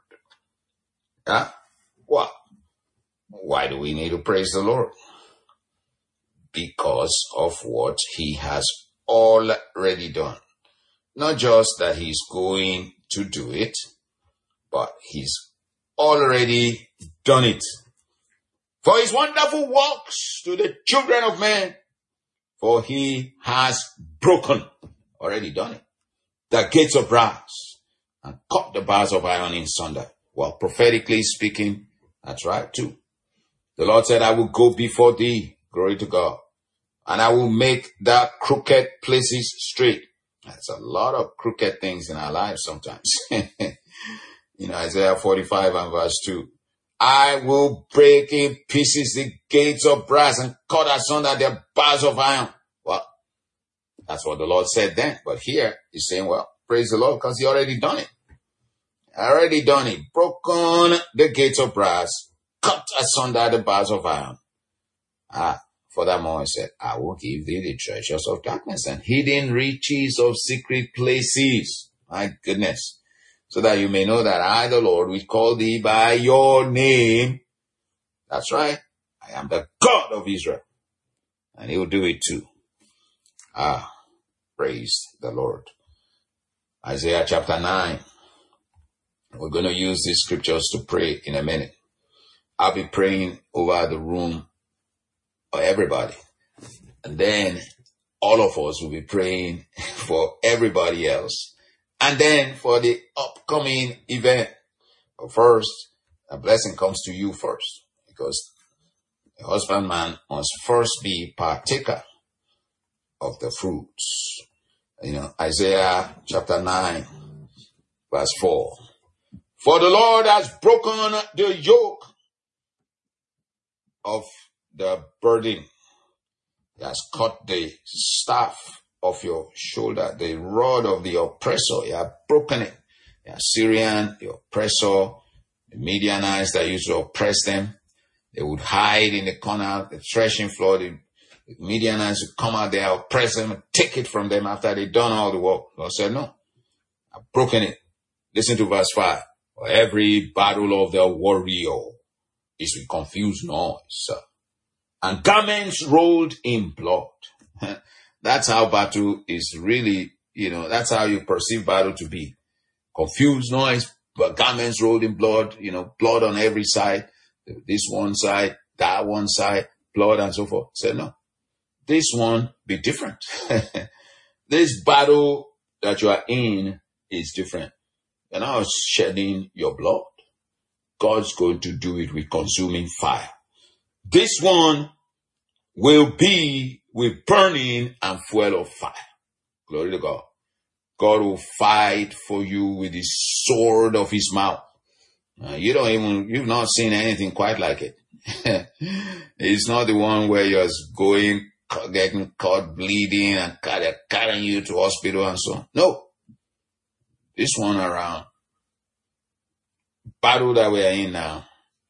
What? Why do we need to praise the Lord? Because of what he has already done. Not just that he's going to do it, but he's already done it. For his wonderful works to the children of men, for he has already done it, the gates of brass, and cut the bars of iron in sunder. Well, prophetically speaking, that's right too. The Lord said, I will go before thee, glory to God, and I will make the crooked places straight. There's a lot of crooked things in our lives sometimes. Isaiah 45 and verse 2. I will break in pieces the gates of brass and cut asunder the bars of iron. Well, that's what the Lord said then. But here he's saying, well, praise the Lord, because he already done it. Broken the gates of brass, cut asunder the bars of iron. Furthermore, he said, I will give thee the treasures of darkness and hidden riches of secret places. My goodness. So that you may know that I, the Lord, will call thee by your name. That's right. I am the God of Israel. And he will do it too. Praise the Lord. Isaiah chapter 9. We're going to use these scriptures to pray in a minute. I'll be praying over the room for everybody. And then all of us will be praying for everybody else. And then for the upcoming event. But first, a blessing comes to you first. Because the husbandman must first be partaker of the fruits. Isaiah chapter 9, verse 4. For the Lord has broken the yoke of the burden. He has cut the staff of your shoulder, the rod of the oppressor. He has broken it. The Assyrian, the oppressor, the Midianites that used to oppress them, they would hide in the corner, the threshing floor. The Midianites would come out there, oppress them, and take it from them after they'd done all the work. God said, no, I've broken it. Listen to verse 5. For every battle of the warrior is with confused noise, and garments rolled in blood. That's how battle is really, that's how you perceive battle to be. Confused noise, but garments rolled in blood, blood on every side. This one side, that one side, blood and so forth. Say, no, this one be different. This battle that you are in is different. You're not shedding your blood. God's going to do it with consuming fire. This one will be with burning and fuel of fire. Glory to God. God will fight for you with the sword of his mouth. You've not seen anything quite like it. It's not the one where you're going, getting caught bleeding and carrying you to hospital and so on. No. This one around. Battle that we are in now.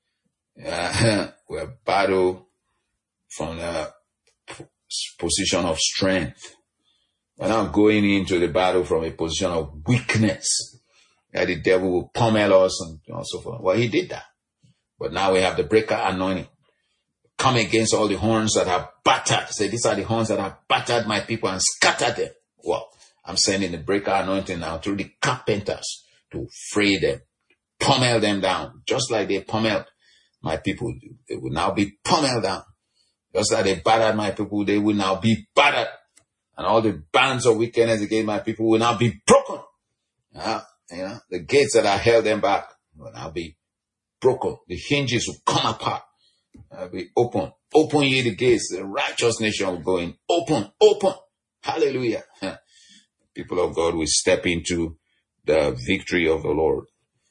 We're battle from the position of strength. We're not going into the battle from a position of weakness. That the devil will pummel us and so forth. Well, he did that. But now we have the breaker anointing. Come against all the horns that have battered. Say, these are the horns that have battered my people and scattered them. Well, I'm sending the breaker anointing now through the carpenters to fray them, pummel them down, just like they pummeled my people. They will now be pummeled down. Just like they battered my people, they will now be battered. And all the bands of wickedness against my people will now be broken. The gates that have held them back will now be broken. The hinges will come apart. Be open. Open ye the gates. The righteous nation will go in. Open. Hallelujah. People of God will step into the victory of the Lord.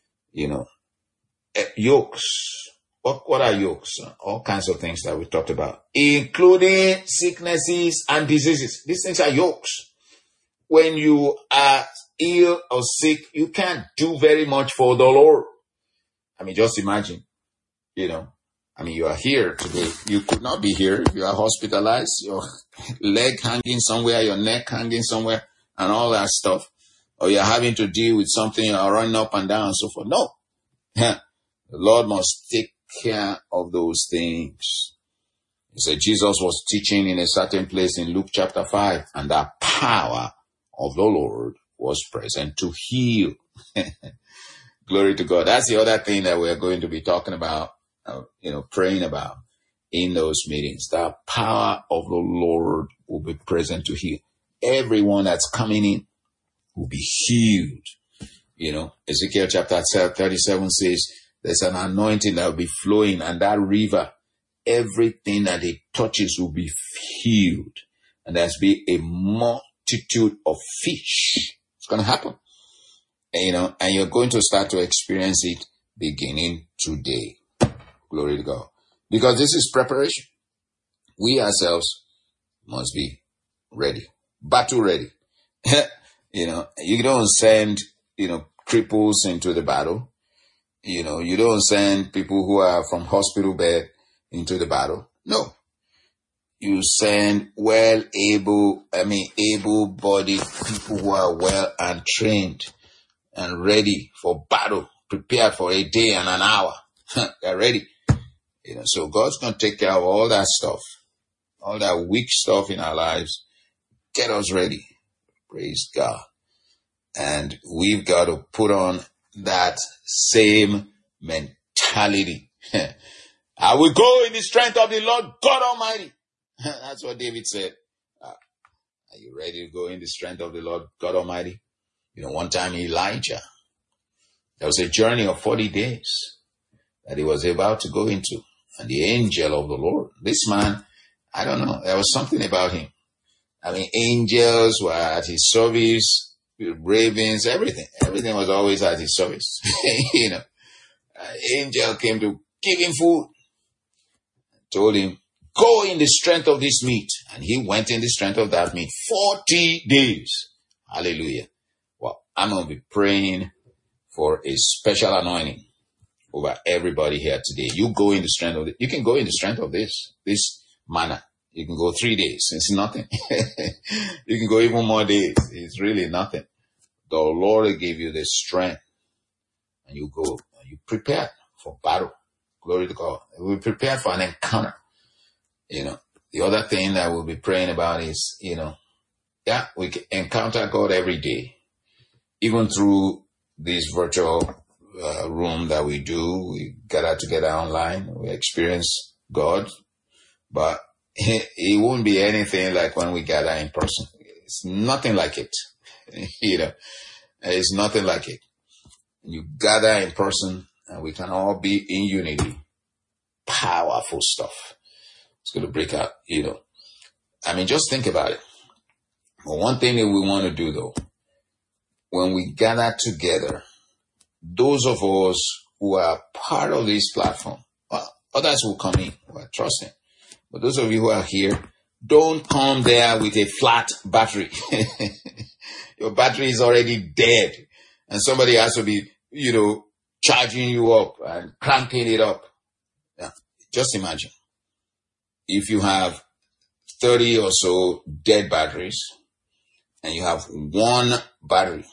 Yokes. What are yokes? All kinds of things that we talked about, including sicknesses and diseases. These things are yokes. When you are ill or sick, you can't do very much for the Lord. Just imagine, you are here today. You could not be here if you are hospitalized, your leg hanging somewhere, your neck hanging somewhere, and all that stuff. Or you're having to deal with something, you're running up and down and so forth. No. The Lord must take care of those things. He said Jesus was teaching in a certain place in Luke chapter 5, and the power of the Lord was present to heal. Glory to God. That's the other thing that we're going to be talking about, praying about in those meetings. The power of the Lord will be present to heal. Everyone that's coming in will be healed. Ezekiel chapter 37 says there's an anointing that will be flowing, and that river, everything that it touches will be healed. And there's be a multitude of fish. It's going to happen. And, and you're going to start to experience it beginning today. Glory to God. Because this is preparation. We ourselves must be ready. Battle ready. You don't send, cripples into the battle. You don't send people who are from hospital bed into the battle. No. You send able-bodied people who are well and trained and ready for battle, prepared for a day and an hour. They're ready. So God's going to take care of all that stuff, all that weak stuff in our lives. Get us ready. Praise God. And we've got to put on that same mentality. I will go in the strength of the Lord God Almighty. That's what David said. Are you ready to go in the strength of the Lord God Almighty? One time Elijah, there was a journey of 40 days that he was about to go into. And the angel of the Lord, this man, I don't know, there was something about him. Angels were at his service, ravens, everything. Everything was always at his service. Angel came to give him food. Told him, go in the strength of this meat. And he went in the strength of that meat 40 days. Hallelujah. Well, I'm going to be praying for a special anointing over everybody here today. You go in the strength of it. You can go in the strength of this manna. You can go 3 days. It's nothing. You can go even more days. It's really nothing. The Lord will give you the strength. And you go, and you prepare for battle. Glory to God. We prepare for an encounter. The other thing that we'll be praying about is, we can encounter God every day. Even through this virtual room that we do, we gather together online, we experience God, but it won't be anything like when we gather in person. It's nothing like it. It's nothing like it. You gather in person and we can all be in unity. Powerful stuff. It's going to break out, just think about it. But one thing that we want to do though, when we gather together, those of us who are part of this platform, well, others will come in, who are trusting. But those of you who are here, don't come there with a flat battery. Your battery is already dead. And somebody has to be, charging you up and cranking it up. Yeah. Just imagine. If you have 30 or so dead batteries and you have one battery,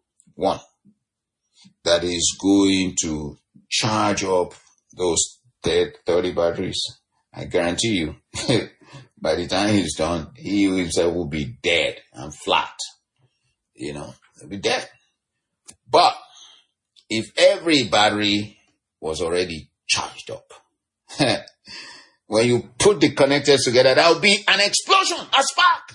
that is going to charge up those dead 30 batteries, I guarantee you, by the time he's done, he himself will be dead and flat. He'll be dead. But if every battery was already charged up, when you put the connectors together, that will be an explosion, a spark.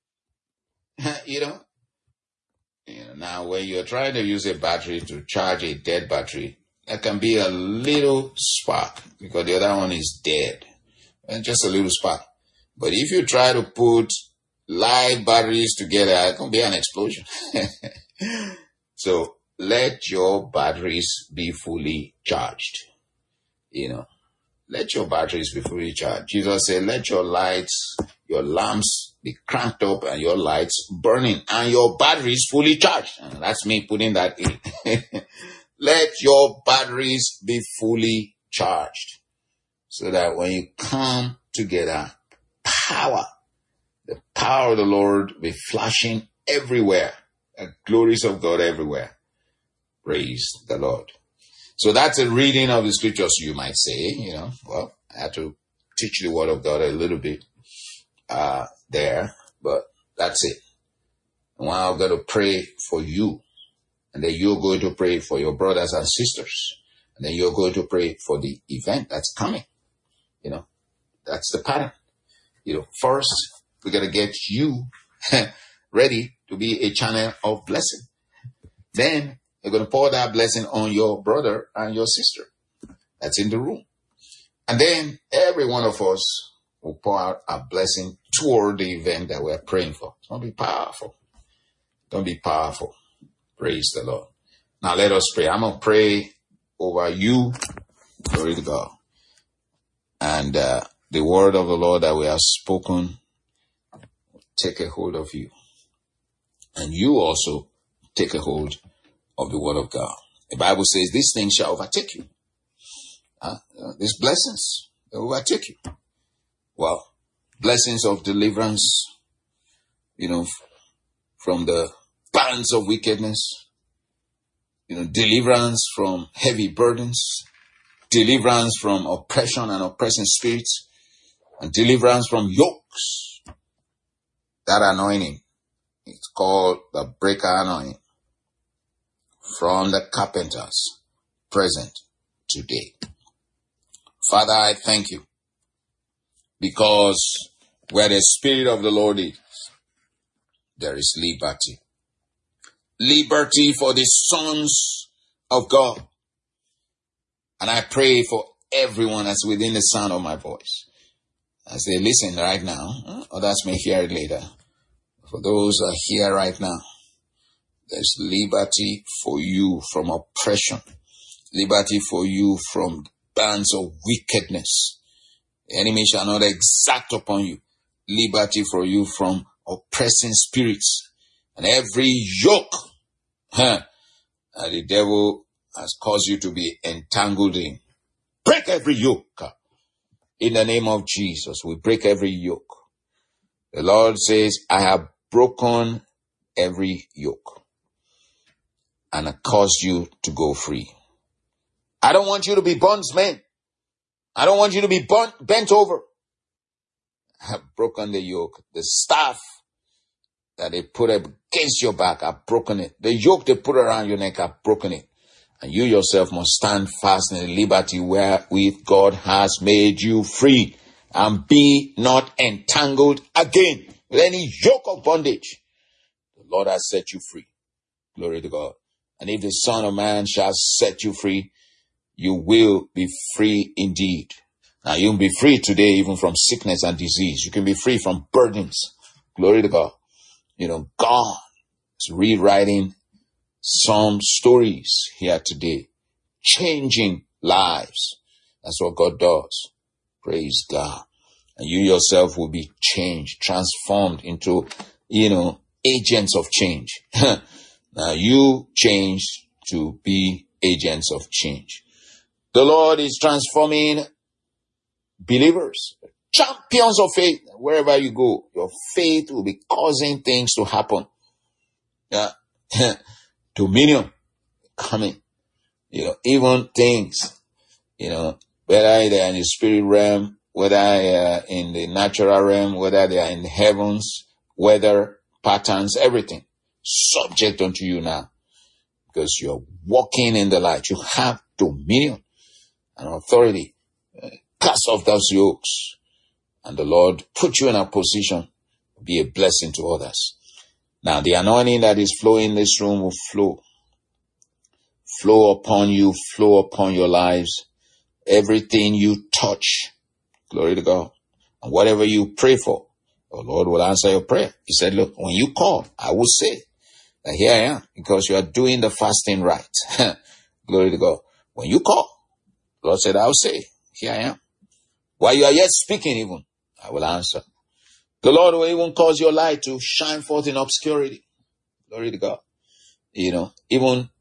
Now when you're trying to use a battery to charge a dead battery, there can be a little spark because the other one is dead. And just a little spark. But if you try to put live batteries together, it can be an explosion. So let your batteries be fully charged. Let your batteries be fully charged. Jesus said, let your lights, your lamps be cranked up and your lights burning and your batteries fully charged. And that's me putting that in. Let your batteries be fully charged so that when you come together, the power of the Lord will be flashing everywhere. The glories of God everywhere. Praise the Lord. So that's a reading of the scriptures, you might say, Well, I have to teach the word of God a little bit there, but that's it. And I'm going to pray for you. And then you're going to pray for your brothers and sisters. And then you're going to pray for the event that's coming. That's the pattern. First, we got to get you ready to be a channel of blessing. Then you're going to pour that blessing on your brother and your sister that's in the room. And then every one of us will pour out a blessing toward the event that we're praying for. It's going to be powerful. It's going to be powerful. Praise the Lord. Now let us pray. I'm going to pray over you. Glory to God. And the word of the Lord that we have spoken, take a hold of you. And you also take a hold of the word of God. The Bible says, these things shall overtake you. These blessings, they overtake you. Well, blessings of deliverance, from the bands of wickedness, deliverance from heavy burdens, deliverance from oppression and oppressing spirits, and deliverance from yokes. That anointing, it's called the breaker anointing, from the carpenters present today. Father, I thank you, because where the Spirit of the Lord is, there is liberty. Liberty for the sons of God. And I pray for everyone that's within the sound of my voice, as they listen right now. Others may hear it later. For those that are here right now, there's liberty for you from oppression. Liberty for you from bands of wickedness. The enemy shall not exact upon you. Liberty for you from oppressing spirits. And every yoke that the devil has caused you to be entangled in. Break every yoke. In the name of Jesus, we break every yoke. The Lord says, I have broken every yoke and I caused you to go free. I don't want you to be bondsmen. I don't want you to be bent over. I have broken the yoke. The staff that they put against your back, I've broken it. The yoke they put around your neck, I've broken it. And you yourself must stand fast in the liberty wherewith God has made you free. And be not entangled again with any yoke of bondage. The Lord has set you free. Glory to God. And if the Son of Man shall set you free, you will be free indeed. Now you can be free today even from sickness and disease. You can be free from burdens. Glory to God. God is rewriting some stories here today. Changing lives. That's what God does. Praise God. And you yourself will be changed, transformed into, agents of change. Now you change to be agents of change. The Lord is transforming believers, champions of faith. Wherever you go, your faith will be causing things to happen. Dominion coming. Even things, whether they are in the spirit realm, whether they are in the natural realm, whether they are in the heavens, weather patterns, everything subject unto you now. Because you're walking in the light. You have dominion and authority. Cast off those yokes. And the Lord put you in a position to be a blessing to others. Now, the anointing that is flowing in this room will flow. Flow upon you, flow upon your lives. Everything you touch. Glory to God. And whatever you pray for, the Lord will answer your prayer. He said, look, when you call, I will say that here I am, because you are doing the fasting right. Glory to God. When you call, the Lord said, I will say, here I am. While you are yet speaking even, I will answer. The Lord will even cause your light to shine forth in obscurity. Glory to God. Even,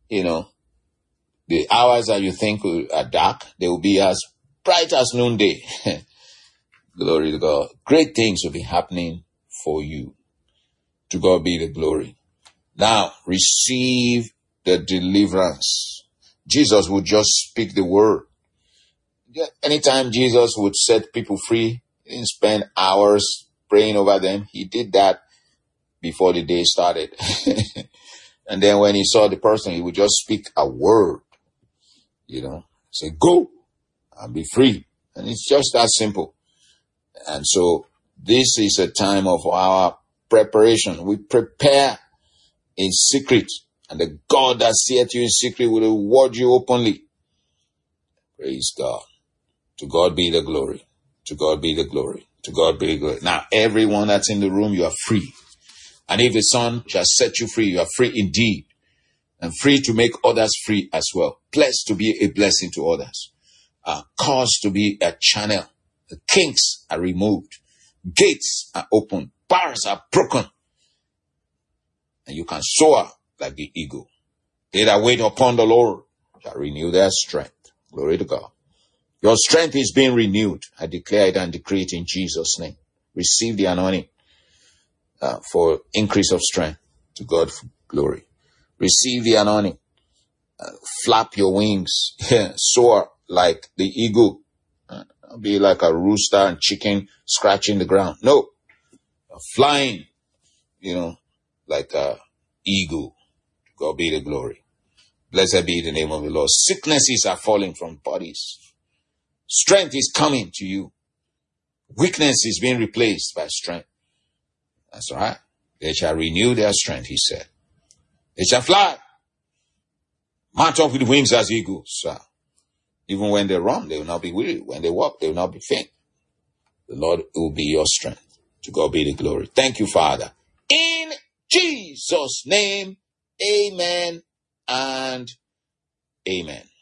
the hours that you think are dark, they will be as bright as noonday. Glory to God. Great things will be happening for you. To God be the glory. Now, receive the deliverance. Jesus would just speak the word. Anytime Jesus would set people free, he didn't spend hours praying over them. He did that before the day started. And then when he saw the person, he would just speak a word. Say, go and be free. And it's just that simple. And so this is a time of our preparation. We prepare in secret. And the God that seeth you in secret will reward you openly. Praise God. To God be the glory. To God be the glory. To God be the glory. Now, everyone that's in the room, you are free. And if the Son shall set you free, you are free indeed. And free to make others free as well. Blessed to be a blessing to others. Caused to be a channel. The kinks are removed. Gates are opened. Bars are broken. And you can soar like the eagle. They that wait upon the Lord shall renew their strength. Glory to God. Your strength is being renewed. I declare it and decree it in Jesus' name. Receive the anointing for increase of strength. To God for glory. Receive the anointing. Flap your wings. Soar like the eagle. Be like a rooster and chicken scratching the ground. No. Flying, like a eagle. God be the glory. Blessed be the name of the Lord. Sicknesses are falling from bodies. Strength is coming to you. Weakness is being replaced by strength. That's right. They shall renew their strength, he said. They shall fly. Mount up with wings as eagles. Even when they run, they will not be weary. When they walk, they will not be faint. The Lord will be your strength. To God be the glory. Thank you, Father. In Jesus' name, amen and amen.